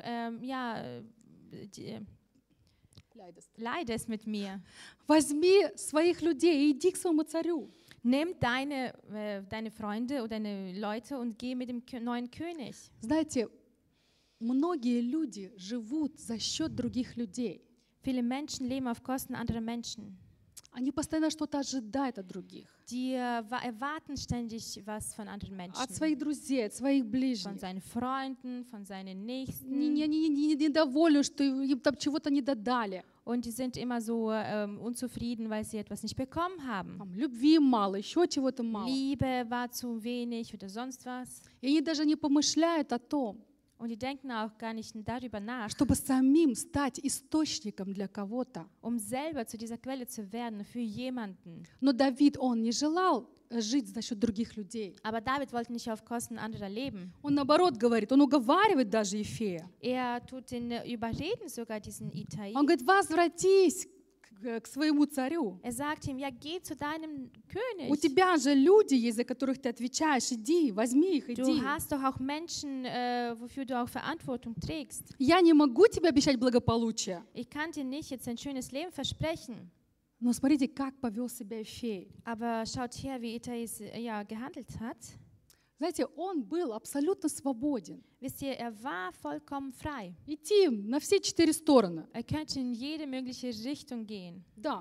leidest mit mir. Возьми своих людей и иди к своему царю. Nimm deine Freunde oder deine Leute und geh mit dem neuen König. Знаете, многие люди живут за счет других людей. Viele Menschen leben auf Kosten anderer Menschen. Они постоянно что-то ожидают от других. Die erwarten ständig was von anderen Menschen. От своих друзей, от своих Von ближних. seinen Freunden, von seinen Nächsten. Они недовольны, что им там чего-то не додали. Und die sind immer so unzufrieden, weil sie etwas nicht bekommen haben. Там, любви мало, еще чего-то мало. Liebe war zu wenig oder sonst was. И они даже не помышляют о том, Und die denken auch gar nicht darüber nach, чтобы самим стать источником для кого-то. selber zu dieser Quelle zu werden für jemanden. Но Давид, он не желал жить за счет других людей. Aber David wollte nicht auf Kosten anderer leben. Он наоборот говорит, он уговаривает даже Ефея. Er tut den überreden sogar diesen Itai. Он говорит, возвратись к своему царю. Er sagt ihm, ja, geh zu deinem У König. тебя же люди есть, за которых ты отвечаешь. Иди, возьми их, Du иди. hast doch auch Menschen, wofür du auch Verantwortung trägst. Я не могу тебе обещать благополучие. Ich kann dir nicht jetzt ein schönes Leben versprechen. Но смотрите, как повел себя Ефей. Aber schaut her, wie Itai gehandelt hat. Знаете, он был абсолютно свободен. Wisst ihr, er war vollkommen frei. Идти на все 4 стороны. Er könnte in jede mögliche Richtung gehen. Да.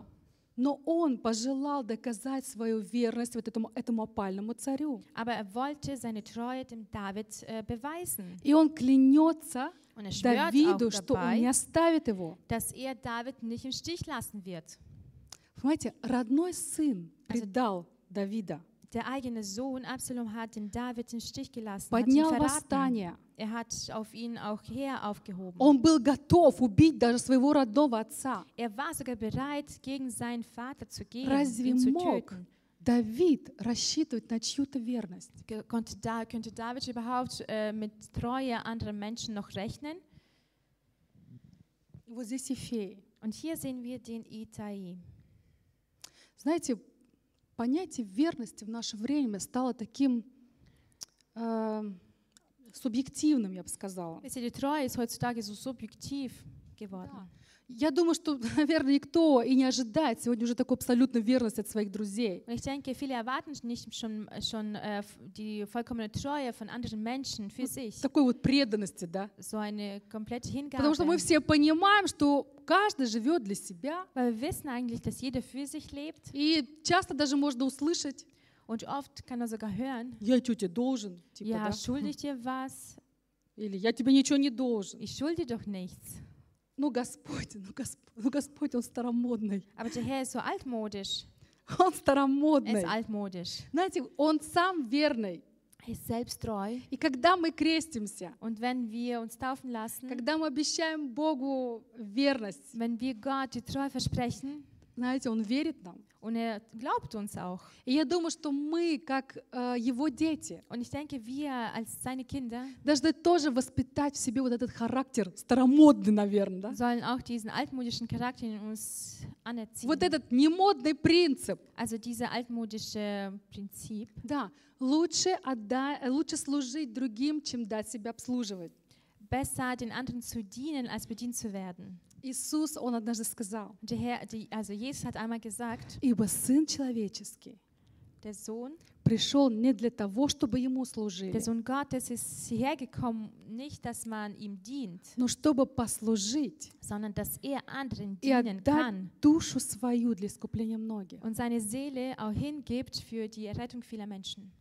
Но он пожелал доказать свою верность вот этому опальному царю. Aber er wollte seine Treue dem David beweisen. И он клянется Und er schwört auch Давиду, что он не dabei, оставит его. dass er David nicht im Stich lassen wird. Понимаете, родной сын предал Давида, Der eigene Sohn Absalom hat den David im Stich gelassen, hat ihn поднял verraten. восстание. Er hat auf ihn auch Heer aufgehoben. Он был готов убить даже своего родного отца. Er war sogar bereit, gegen seinen Vater zu gehen, Разве ihn zu мог töten. Давид рассчитывать на чью-то верность? Könnte David überhaupt mit Treue anderer Menschen noch rechnen? Вот здесь Ифей. Und hier sehen wir den Itai. Знаете, понятие верности в наше время стало таким субъективным, я бы сказала. Die Treue ist heutzutage so subjektiv geworden. Я думаю, что, наверное, никто и не ожидает сегодня уже такой абсолютной верности от своих друзей. Und ich denke, viele erwarten nicht schon die vollkommene Treue von anderen Menschen für sich. Такой вот преданности, да? So eine komplette Hingabe. Потому что мы все понимаем, что каждый живет для себя. Weil wir wissen eigentlich, dass jeder für sich lebt. И часто даже можно услышать, Und oft kann er sogar hören, я что тебе должен? Типа, ja, да? schulde ich dir was? Или я тебе ничего не должен. Ich schulde dir doch nichts. Ну Господь, Он старомодный. Aber der Herr ist so altmodisch. Он Er старомодный. ist altmodisch. Знаете, Он сам верный. Er ist selbst treu. И когда мы крестимся, Und wenn wir uns taufen lassen, когда мы обещаем Богу верность, wenn wir Gott die Treue versprechen, знаете, Он верит нам. und er glaubt uns auch. И я думаю, что мы, как Его дети, Und ich denke, wir als seine Kinder должны тоже воспитать в себе вот этот характер старомодный, наверное, да? sollen auch diesen altmodischen Charakter in uns anerziehen. Вот этот немодный принцип. Also dieser altmodische Prinzip. Да, лучше служить другим, чем дать себя обслуживать. Besser den anderen zu dienen, als bedient zu werden. Иисус, Он однажды сказал, Und also Jesus hat einmal gesagt, ибо Сын Человеческий der Sohn пришел не для того, чтобы Ему служили, Der Sohn Gottes ist hierher gekommen, nicht, dass man ihm dient, но чтобы послужить sondern dass er anderen и dienen отдать kann душу свою для искупления многих. und seine Seele auch hingibt für die Errettung vieler Menschen.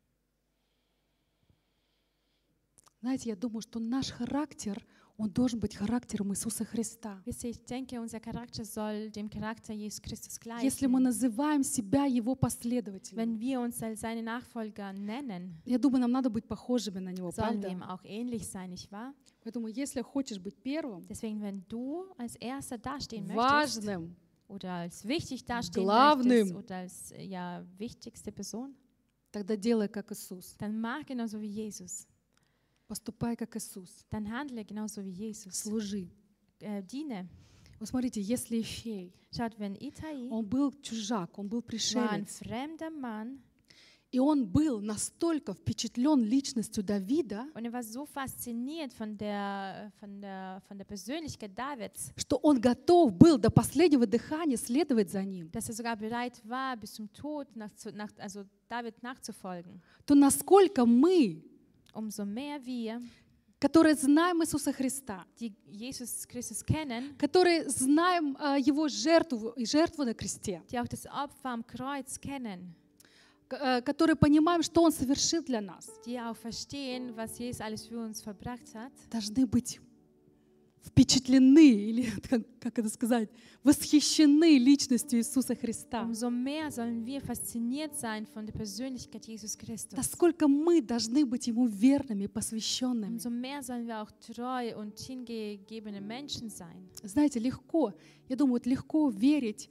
Знаете, я думаю, что наш характер, он должен быть характером Иисуса Христа. Wisst ihr, ich denke, unser Charakter soll dem Charakter Jesus Christus Если мы gleichen. называем себя Его последователями, Wenn wir uns als seine Nachfolger nennen, я думаю, нам надо быть похожими на Него, sollen wir ihm правда? auch ähnlich sein, nicht wahr? Поэтому, если хочешь быть первым, Deswegen, wenn du als Erster dastehen möchtest важным, oder als wichtig dastehen главным, möchtest oder als wichtigste Person, тогда делай как Иисус. dann mach genauso wie Jesus. Поступай как Иисус. Dann handle genauso wie Jesus. Служи. Diene. Вот смотрите, если Ифей, Schaut, wenn Itai он был чужак, он был war ein пришелец, fremder Mann и он был настолько впечатлен личностью Давида, und er war so fasziniert von der Persönlichkeit Davids, что он готов был до последнего дыхания следовать за ним, dass er sogar bereit war, bis zum Tod also David nachzufolgen. то насколько мы, Umso mehr wir, которые знаем Иисуса Христа, die Jesus Christus kennen, которые знаем Его жертву и жертву на кресте, die auch das Opfer am Kreuz kennen, которые понимаем, что Он совершил для нас, die auch verstehen, was Jesus alles für uns verbracht hat, должны быть впечатлены, или как это сказать, восхищены личностью Иисуса Христа. umso mehr sollen wir fasziniert sein von der Persönlichkeit Jesus Christus. Насколько мы должны быть Ему верными, посвященными. Umso mehr sollen wir auch treu und hingegebene Menschen sein. Знаете, легко, я думаю, вот легко верить,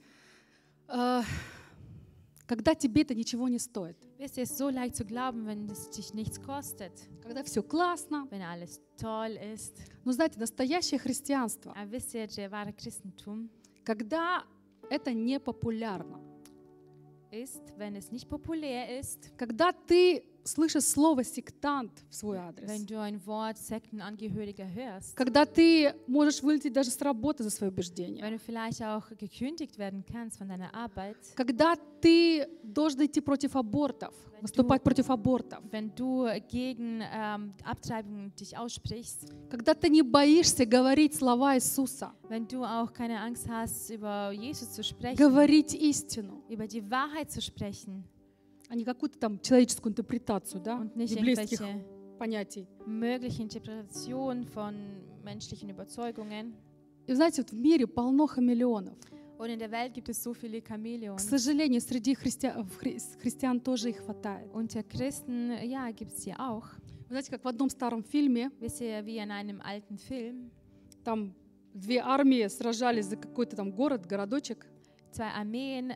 когда тебе это ничего не стоит. Wisst ihr, es ist so leicht zu glauben, wenn es dich nichts kostet, Когда все классно. wenn alles toll ist. Но знаете, настоящее христианство, Aber wisst ihr, der wahre Christentum когда это не популярно, ist, wenn es nicht populär ist, когда ты слышишь слово «сектант» в свой адрес, wenn du ein Wort Sektenangehöriger hörst, когда ты можешь вылететь даже с работы за свои убеждения, wenn du vielleicht auch gekündigt werden kannst von deiner Arbeit, когда ты должен идти против абортов, выступать против абортов, wenn du gegen Abtreibung dich aussprichst, когда ты не боишься говорить слова Иисуса, wenn du auch keine Angst hast, über Jesus zu sprechen, говорить истину, über die Wahrheit zu sprechen а не какую-то там человеческую интерпретацию, да, und nicht библейских irgendwelche понятий. mögliche Interpretationen von menschlichen Überzeugungen. И вы знаете, вот в мире полно хамелеонов. Und in der Welt gibt es so viele К Chamäleons. сожалению, среди христиан тоже их хватает. Unter Christen, ja, gibt es sie auch. Вы знаете, как в одном старом фильме, Wisst ihr, wie in einem alten Film, там две армии сражались за какой-то там город, городочек. zwei Armeen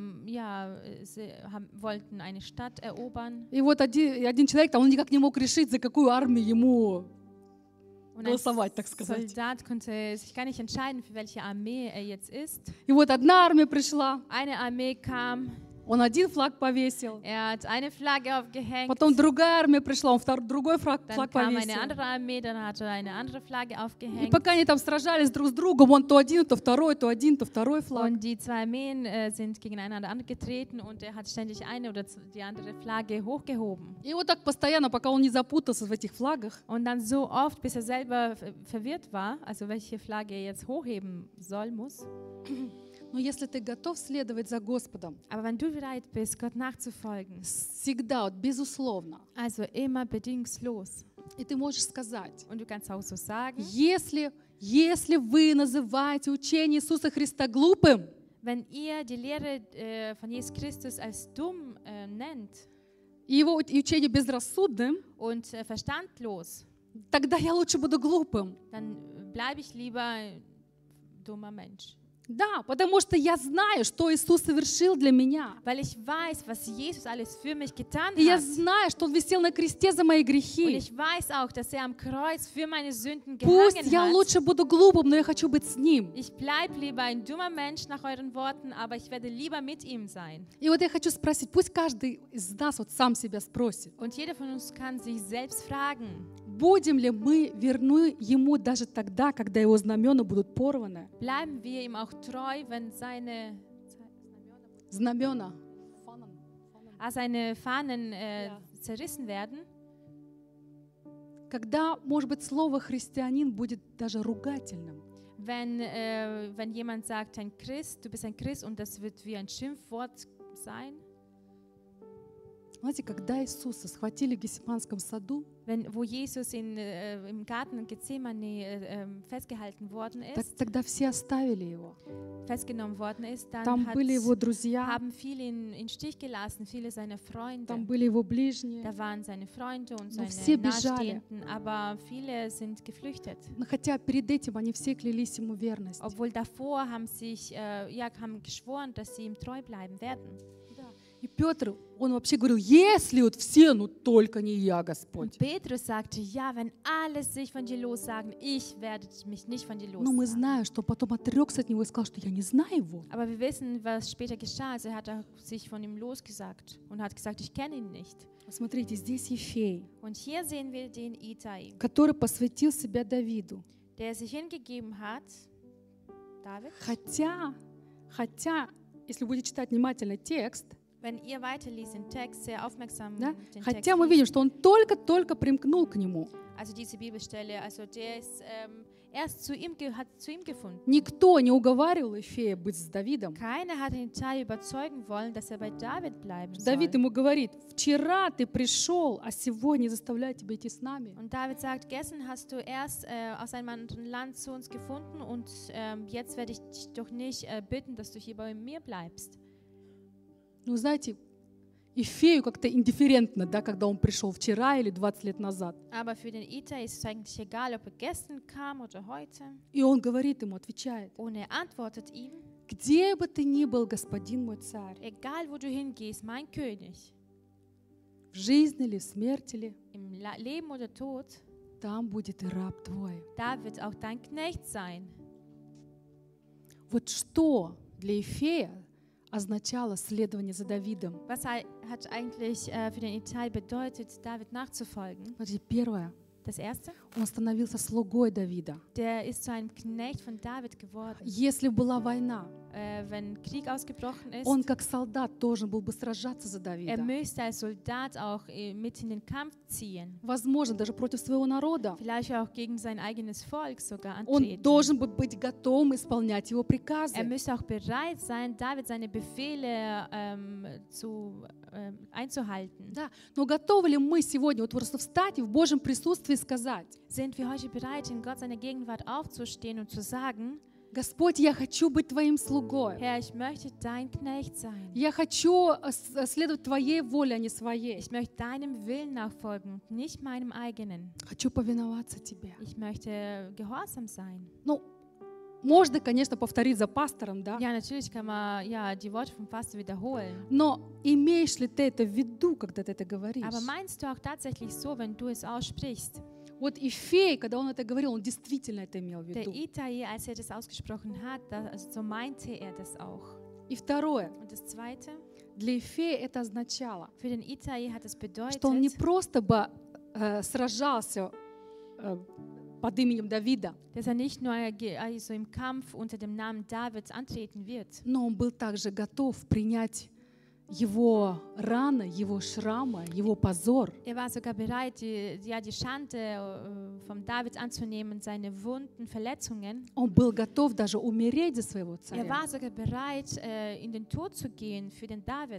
wollten eine Stadt erobern. И вот один человек, там, он никак не мог решить, за какую армию ему Und ein голосовать, так сказать. Soldat konnte sich gar nicht entscheiden, für welche Armee er jetzt ist. И вот одна армия пришла, Eine Armee kam, он один флаг повесил. er hat eine Flagge aufgehängt. Потом другая армия пришла, он другой флаг Dann kam eine повесил. andere Armee, dann hat er eine andere Flagge И aufgehängt. пока они там сражались друг с другом, он то один, то второй, то один, то второй флаг. Und die zwei Armeen sind gegeneinander angetreten und er hat ständig eine oder die andere Flagge hochgehoben. И вот так постоянно, пока он не запутался в этих флагах. Und dann so oft, bis er selber verwirrt war, also welche Flagge er jetzt hochheben muss. Но если ты готов следовать за Господом, Aber wenn du bereit bist, Gott nachzufolgen, всегда, вот, безусловно, also immer bedingungslos. и ты можешь сказать, Und du kannst auch so sagen, если вы называете учение Иисуса Христа глупым, wenn ihr die Lehre von Jesus Christus als dumm nennt и его учение безрассудным, und verstandlos, тогда я лучше буду глупым. dann bleibe ich lieber dummer Mensch. Да, потому что я знаю, что Иисус совершил для меня. Weil ich weiß, was Jesus alles für mich getan И я hat. знаю, что Он висел на кресте за мои Und грехи. ich weiß auch, dass er am Kreuz für meine Sünden Пусть gehangen я hat. лучше буду глупым, но я хочу быть с Ним. Ich bleibe lieber ein dummer Mensch nach euren Worten, aber ich werde lieber mit ihm sein. И вот я хочу спросить, пусть каждый из нас вот сам себя спросит, Und jeder von uns kann sich selbst fragen, будем ли мы верны Ему даже тогда, когда Его знамена будут порваны? bleiben wir ihm auch treu, wenn seine Знамена. seine Fahnen Ja. zerrissen werden? Когда, может быть, слово «христианин» будет даже ругательным. Wenn jemand sagt, ein Christ, du bist ein Christ und das wird wie ein Schimpfwort sein? Знаете, когда Иисуса схватили в Гефсиманском саду, Wo Jesus im Garten Gethsemane festgehalten worden ist, тогда все оставили Его. festgenommen worden ist, dann Там были Его друзья, haben viele ihn in Stich gelassen, viele seiner Freunde. там были Его ближние. Da waren seine Freunde und Но seine все бежали. Nahestehenden, aber viele sind geflüchtet. Но хотя перед этим они все клялись Ему верность. Obwohl davor haben haben geschworen, dass sie ihm treu bleiben werden. И Петр, он вообще говорил, если вот все, ну только не я, Господь. Und Petrus sagte, ja, wenn alle sich von dir lossagen, ich werde mich nicht von dir Но мы lossagen. знаем, что потом отрекся от Него и сказал, что я не знаю Его. Aber wir wissen, was später geschah. Also er hat sich von ihm losgesagt und hat gesagt, ich kenne ihn nicht. Смотрите, здесь Ефей, Und hier sehen wir den Itai, который посвятил себя Давиду. der sich hingegeben hat, David. Хотя, если будете читать внимательно текст, Wenn ihr weiterliest den Text, sehr aufmerksam да, den Text хотя мы liest, видим, что он только-только примкнул к Нему. also diese Bibelstelle, also der ist erst hat zu ihm gefunden. Никто не уговаривал Ефея быть с Давидом. Keiner hat den Itai überzeugen wollen, dass er bei David bleiben Давид soll. ему говорит, вчера ты пришел, а сегодня заставляю тебя идти с нами. Und David sagt, gestern hast du erst aus einem anderen Land zu uns gefunden und jetzt werde ich dich doch nicht bitten, dass du hier bei mir bleibst. Ну, знаете, Ефею как-то индифферентно, да, когда он пришел вчера или 20 лет назад. Aber für den Itai ist es eigentlich egal, ob er gestern kam oder heute. И он говорит ему, отвечает, Und er antwortet ihm, где бы ты ни был, господин мой царь, egal wo du hingehst, mein König, в жизни ли, в смерти ли, im Leben oder Tod, там будет и раб твой. da wird auch dein Knecht sein. Вот что для Ефея означало следование за Давидом. Was hat eigentlich für den Itai bedeutet, David nachzufolgen? Смотрите, первое, Das erste, он становился слугой Давида. der ist zu einem Knecht von David geworden. Если была война, Wenn Krieg ausgebrochen ist, он как солдат должен был бы сражаться за er Давида. müsste als Soldat auch mit in den Kampf ziehen. Возможно, даже против своего народа. Vielleicht auch gegen sein eigenes Volk sogar Он antreten. должен был быть готовым исполнять его приказы. Er müsste auch bereit sein, David seine Befehle einzuhalten. Да. Но готовы ли мы сегодня вот просто встать и в Божьем присутствии сказать: Sind wir heute bereit, in Gott seiner Gegenwart aufzustehen und zu sagen, Господь, я хочу быть Твоим слугой. Herr, ich möchte dein Knecht sein. Я хочу следовать Твоей воле, а не своей. Ich möchte deinem Willen nachfolgen, nicht meinem eigenen. Хочу повиноваться Тебе. Ich möchte gehorsam sein. Ну, можно, конечно, повторить за пастором, да? Ja, natürlich kann man die Worte vom Pastor wiederholen. Но имеешь ли ты это в виду, когда ты это говоришь? Aber meinst du auch tatsächlich so, wenn du es aussprichst? Вот Ифей, когда он это говорил, он действительно это имел в Der виду. Itai, als er das ausgesprochen hat, so meinte er das auch. И второе, Und das Zweite, для Ифея это означало, für den Itai hat es bedeutet, что он не просто бы сражался под именем Давида, dass er nicht nur also im Kampf unter dem Namen Davids antreten wird, но он был также готов принять его раны, его шрамы, его позор. er war sogar bereit, die Schande vom David anzunehmen, seine Wunden, Verletzungen. Он был готов даже умереть за своего Er царя. war sogar bereit, in den Tod zu gehen für den David.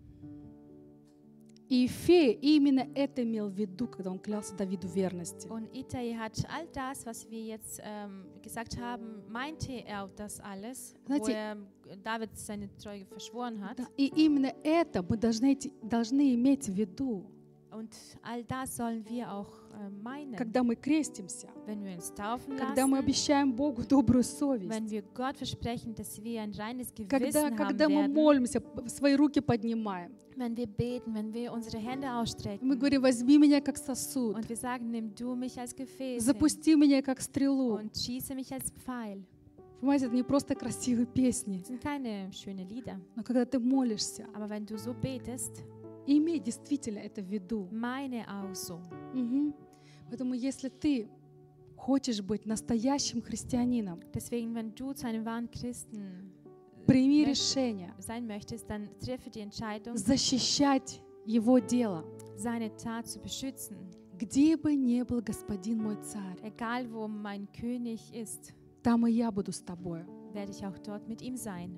И Ифей именно это имел в виду, когда он клялся Давиду верности. Und Itai hat all das, was wir jetzt gesagt haben, meinte er auch das alles, wo Знаете, er David seine Treue verschworen hat. Да, и именно это мы должны иметь в виду, Und all das sollen wir auch meinen, когда мы крестимся, wenn wir uns taufen когда мы lassen, обещаем Богу добрую совесть, wenn wir Gott versprechen, dass wir ein reines Gewissen когда haben мы werden, молимся, свои руки поднимаем. wenn wir beten, wenn wir unsere Hände Мы ausstrecken говорим: возьми меня как сосуд, und wir sagen, nimm du mich als Gefäß запусти меня как стрелу. und schieße mich als Pfeil. Понимаете, это не просто красивые песни, Das sind keine schönen Lieder, но когда ты молишься, aber wenn du so betest, имей действительно это в виду. meine auch so. Мгм. Поэтому если ты хочешь быть настоящим христианином, Deswegen, wenn du zu einem wahren Christen прими möcht- решение sein möchtest, dann treffe die Entscheidung, защищать Его дело, seine Tat zu beschützen. где бы ни был Господин мой царь, Egal, wo mein König ist, там и я буду с тобой. werde ich auch dort mit ihm sein.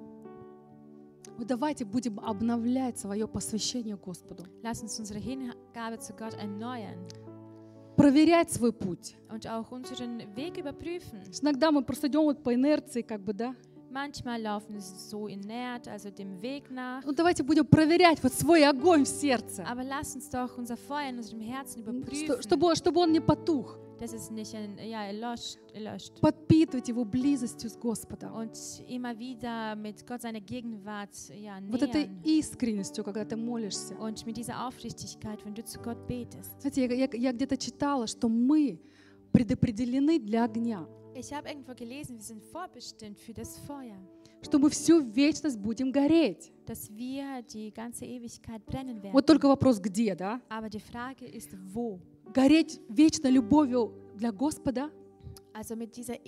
Вот давайте будем обновлять свое посвящение Господу, Lass uns unsere Hingabe zu Gott erneuern проверять свой путь. und auch unseren Weg überprüfen. Иногда мы просто идем вот по инерции, как бы, да. Manchmal laufen wir so inert, also dem Weg nach. Ну давайте будем проверять вот свой огонь в сердце, Aber lass uns doch unser Feuer in unserem Herzen überprüfen, чтобы он не потух. dass es nicht erlöscht. Подпитывать его близостью с Господом. Und immer wieder mit Gott seiner Gegenwart Вот этой nähern. искренностью, когда ты молишься. Und mit dieser Aufrichtigkeit, wenn du zu Gott betest. Знаете, я где-то читала, что мы предопределены для огня, Ich habe irgendwo gelesen, wir sind vorbestimmt für das Feuer, что мы всю вечность будем гореть. dass wir die ganze Ewigkeit brennen werden. Вот только вопрос, где, да? Aber die Frage ist, wo? Гореть вечно любовью для Господа Also mit diesem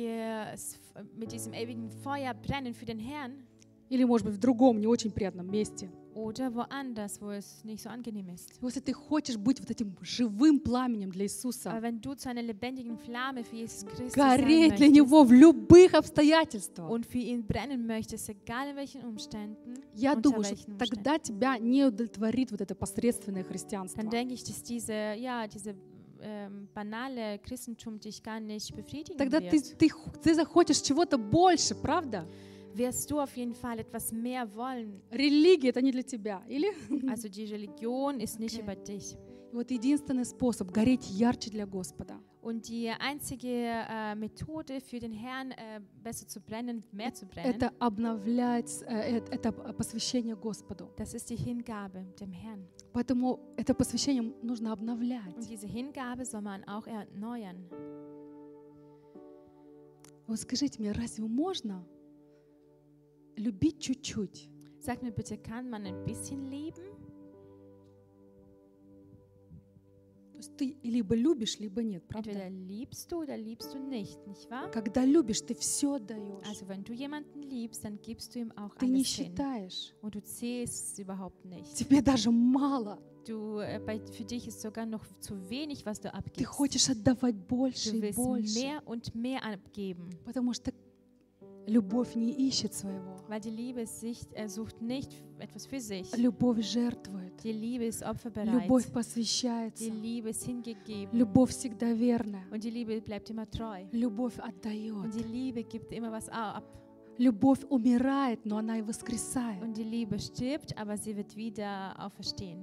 ewigen Feuer brennen für den Herrn или, может быть, в другом, не очень приятном месте. oder woanders, wo es nicht so angenehm ist. Если ты хочешь быть вот этим живым пламенем для Иисуса, Aber wenn du zu einer lebendigen Flamme für Jesus Christus гореть sein для möchtest Него в любых обстоятельствах, und für ihn brennen möchtest, egal in welchen Umständen, я unter думаю, что welchen Umständen, тогда тебя не удовлетворит вот это посредственное христианство. dann denke ich, dass diese banale Christentum dich gar nicht befriedigen Тогда wird. ты захочешь чего-то больше, правда? Wirst du auf jeden Fall etwas mehr wollen. Религия — это не для тебя. Или? Also die Religion ist nicht Okay. über dich. И вот единственный способ гореть ярче для Господа Und die einzige Methode für den Herrn, besser zu brennen, mehr zu — brennen, это обновлять, это посвящение Господу. das ist die Hingabe dem Herrn. Поэтому это посвящение нужно Und обновлять. diese Hingabe soll man auch erneuern. Вот скажите мне, разве можно любить чуть-чуть? Sag mir bitte, kann man ein bisschen lieben? То есть ты либо любишь, либо нет, Entweder правда? liebst du oder liebst du nicht, nicht wahr? Когда любишь, ты все отдаешь. Also wenn du jemanden liebst, dann gibst du ihm auch Ты не alles hin. считаешь. Und du zählst es überhaupt nicht. Тебе даже мало. Für dich ist sogar noch zu wenig, was du Ты abgibst. хочешь отдавать больше Du и willst больше. mehr und mehr abgeben. Потому что любовь не ищет своего. Weil die Liebe sucht nicht etwas für sich. Любовь жертвует. Die Liebe ist opferbereit. Любовь Die посвящается. Liebe ist hingegeben. Любовь всегда верная. Und die Liebe bleibt immer treu. Любовь Und отдает. die Liebe gibt immer was ab. Любовь умирает, но она и воскресает. Und die Liebe stirbt, aber sie wird wieder auferstehen.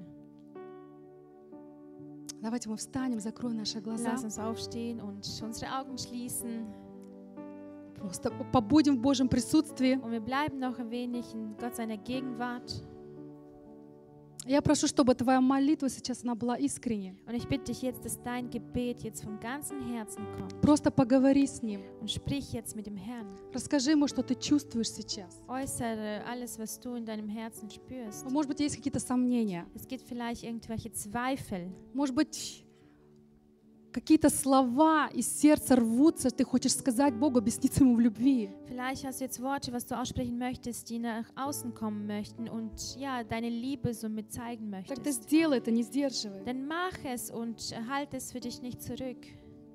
Давайте мы встанем, закроем наши глаза. Lass uns aufstehen und unsere Augen schließen. Просто побудем в Божьем присутствии. Und wir bleiben noch ein wenig in Gott seiner Gegenwart. Я прошу, чтобы твоя молитва сейчас она была искренней. Und ich bitte dich jetzt, dass dein Gebet jetzt vom ganzen Herzen kommt. Просто поговори с Ним. Und sprich jetzt mit dem Herrn. Расскажи Ему, что ты чувствуешь сейчас. Äußere alles, was du in deinem Herzen spürst. Может быть, есть какие-то сомнения. Es gibt vielleicht irgendwelche Zweifel. Может быть, какие-то слова из сердца рвутся, ты хочешь сказать Богу, объясниться Ему в любви. Vielleicht hast du jetzt Worte, was du aussprechen möchtest, die nach außen kommen möchten und ja, deine Liebe somit zeigen Тогда möchtest. сделай это, не сдерживай. Dann mach es und halte es für dich nicht zurück.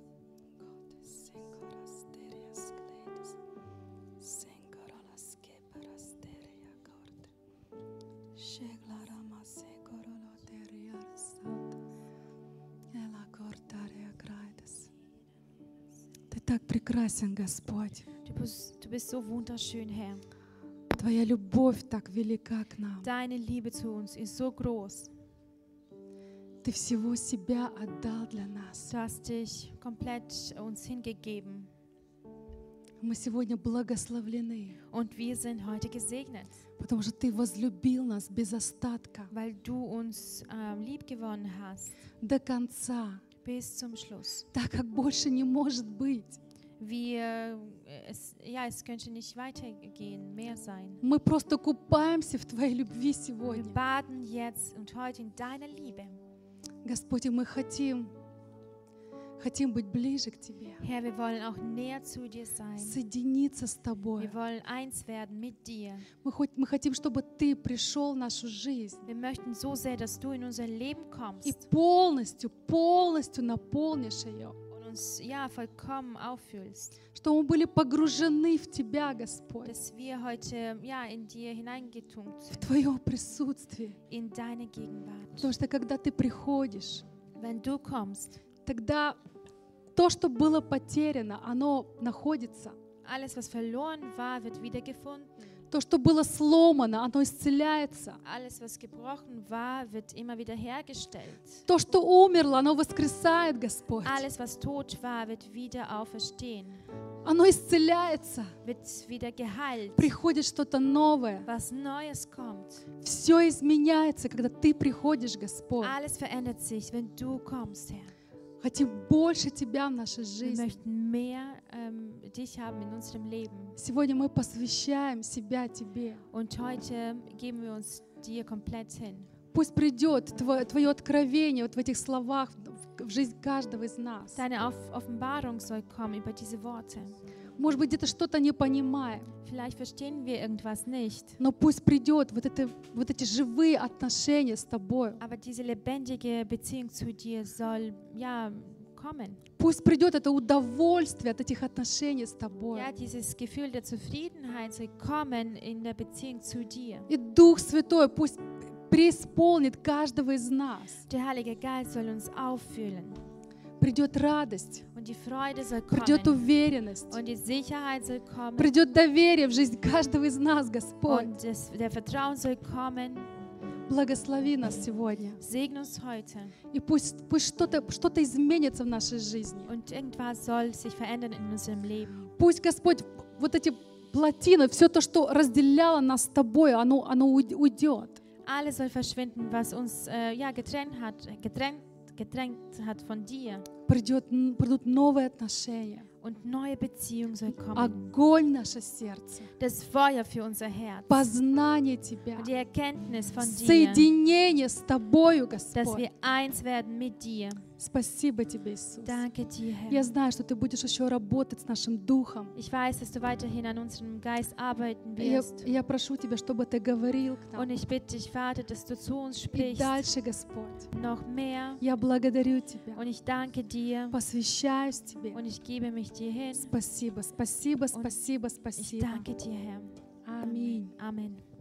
Ты так прекрасен, Господь. Du bist so wunderschön, Herr. Твоя любовь так велика к нам. Deine Liebe zu uns ist so groß. Ты всего себя отдал для нас. Du hast dich komplett uns hingegeben. Мы сегодня благословлены, Und wir sind heute gesegnet, потому что Ты возлюбил нас без остатка, weil du uns lieb gewonnen hast, до конца, bis zum Schluss. так как больше не может быть. Es könnte nicht weitergehen, mehr sein. Мы просто купаемся в Твоей любви Wir сегодня. baden jetzt und heute in deiner Liebe. Господь, и мы хотим быть ближе к Тебе, Herr, wir wollen auch näher zu dir sein. соединиться с Тобой. Wir wollen eins werden mit dir. Мы хотим, чтобы Ты пришел в нашу жизнь Wir möchten so sehr, dass du in unser Leben и kommst полностью наполнишь ее, und uns ja vollkommen auffüllst. чтобы мы были погружены в Тебя, Господь, Dass wir heute ja in dir hineingetunkt в sind, Твое присутствие. in deine Gegenwart. Потому что когда Ты приходишь, Wenn du kommst, тогда то, что было потеряно, оно находится. alles, was verloren war, wird wieder gefunden. То, что было сломано, оно исцеляется. Alles, was gebrochen war, wird immer wieder hergestellt. То, что умерло, оно воскресает, Господь. Alles, was tot war, wird wieder auferstehen, Оно исцеляется. wird wieder geheilt. Приходит что-то новое. Was Neues kommt. Все изменяется, когда Ты приходишь, Господь. Alles verändert sich, wenn du kommst, Herr. Хотим больше Тебя в нашей Wir жизни. möchten mehr dich haben in unserem Leben. Сегодня мы посвящаем себя Тебе. Und heute geben wir uns dir komplett hin. Пусть придет Твое откровение вот в этих словах в жизнь каждого из нас. Deine Offenbarung soll kommen über diese Worte. Может быть, где-то что-то не понимаем, Vielleicht verstehen wir irgendwas nicht, но пусть придет вот эти живые отношения с Тобой. aber diese lebendige Beziehung zu dir soll ja kommen. Пусть придет это удовольствие от этих отношений с Тобой. Ja, dieses Gefühl der Zufriedenheit soll kommen in der Beziehung zu dir. И Дух Святой пусть преисполнит каждого из нас. Der Heilige Geist soll uns auffüllen Придет радость, und die Freude soll придет kommen уверенность, und die Sicherheit soll kommen придет доверие в жизнь каждого из нас, Господь. und der Vertrauen soll kommen. Благослови нас сегодня. Segne uns heute И пусть что-то изменится в нашей жизни. und irgendwas soll sich verändern in unserem Leben. Пусть, Господь, вот эти плотины, все то, что разделяло нас с Тобой, оно уйдет. Alles soll verschwinden, was uns getrennt hat von dir. придут новые отношения. und neue Beziehung soll kommen. Огонь в наше сердце. Das Feuer für unser Herz Познание Тебя. und die Erkenntnis von dir, Соединение с Тобою, dass Господь. wir eins werden mit dir. Спасибо Тебе, Иисус. Danke dir, Я Herr. знаю, что Ты будешь еще работать с нашим духом. Ich weiß, dass du weiterhin an unserem Geist arbeiten Я wirst. прошу Тебя, чтобы Ты говорил к Und нам. ich bitte dich, Vater, dass du zu uns И sprichst. дальше, Господь, Noch mehr. я благодарю Тебя, Und ich danke dir. посвящаюсь Тебе. Und ich gebe mich dir hin. Спасибо, спасибо, спасибо, Ich спасибо. danke dir, Herr. Аминь. Amen.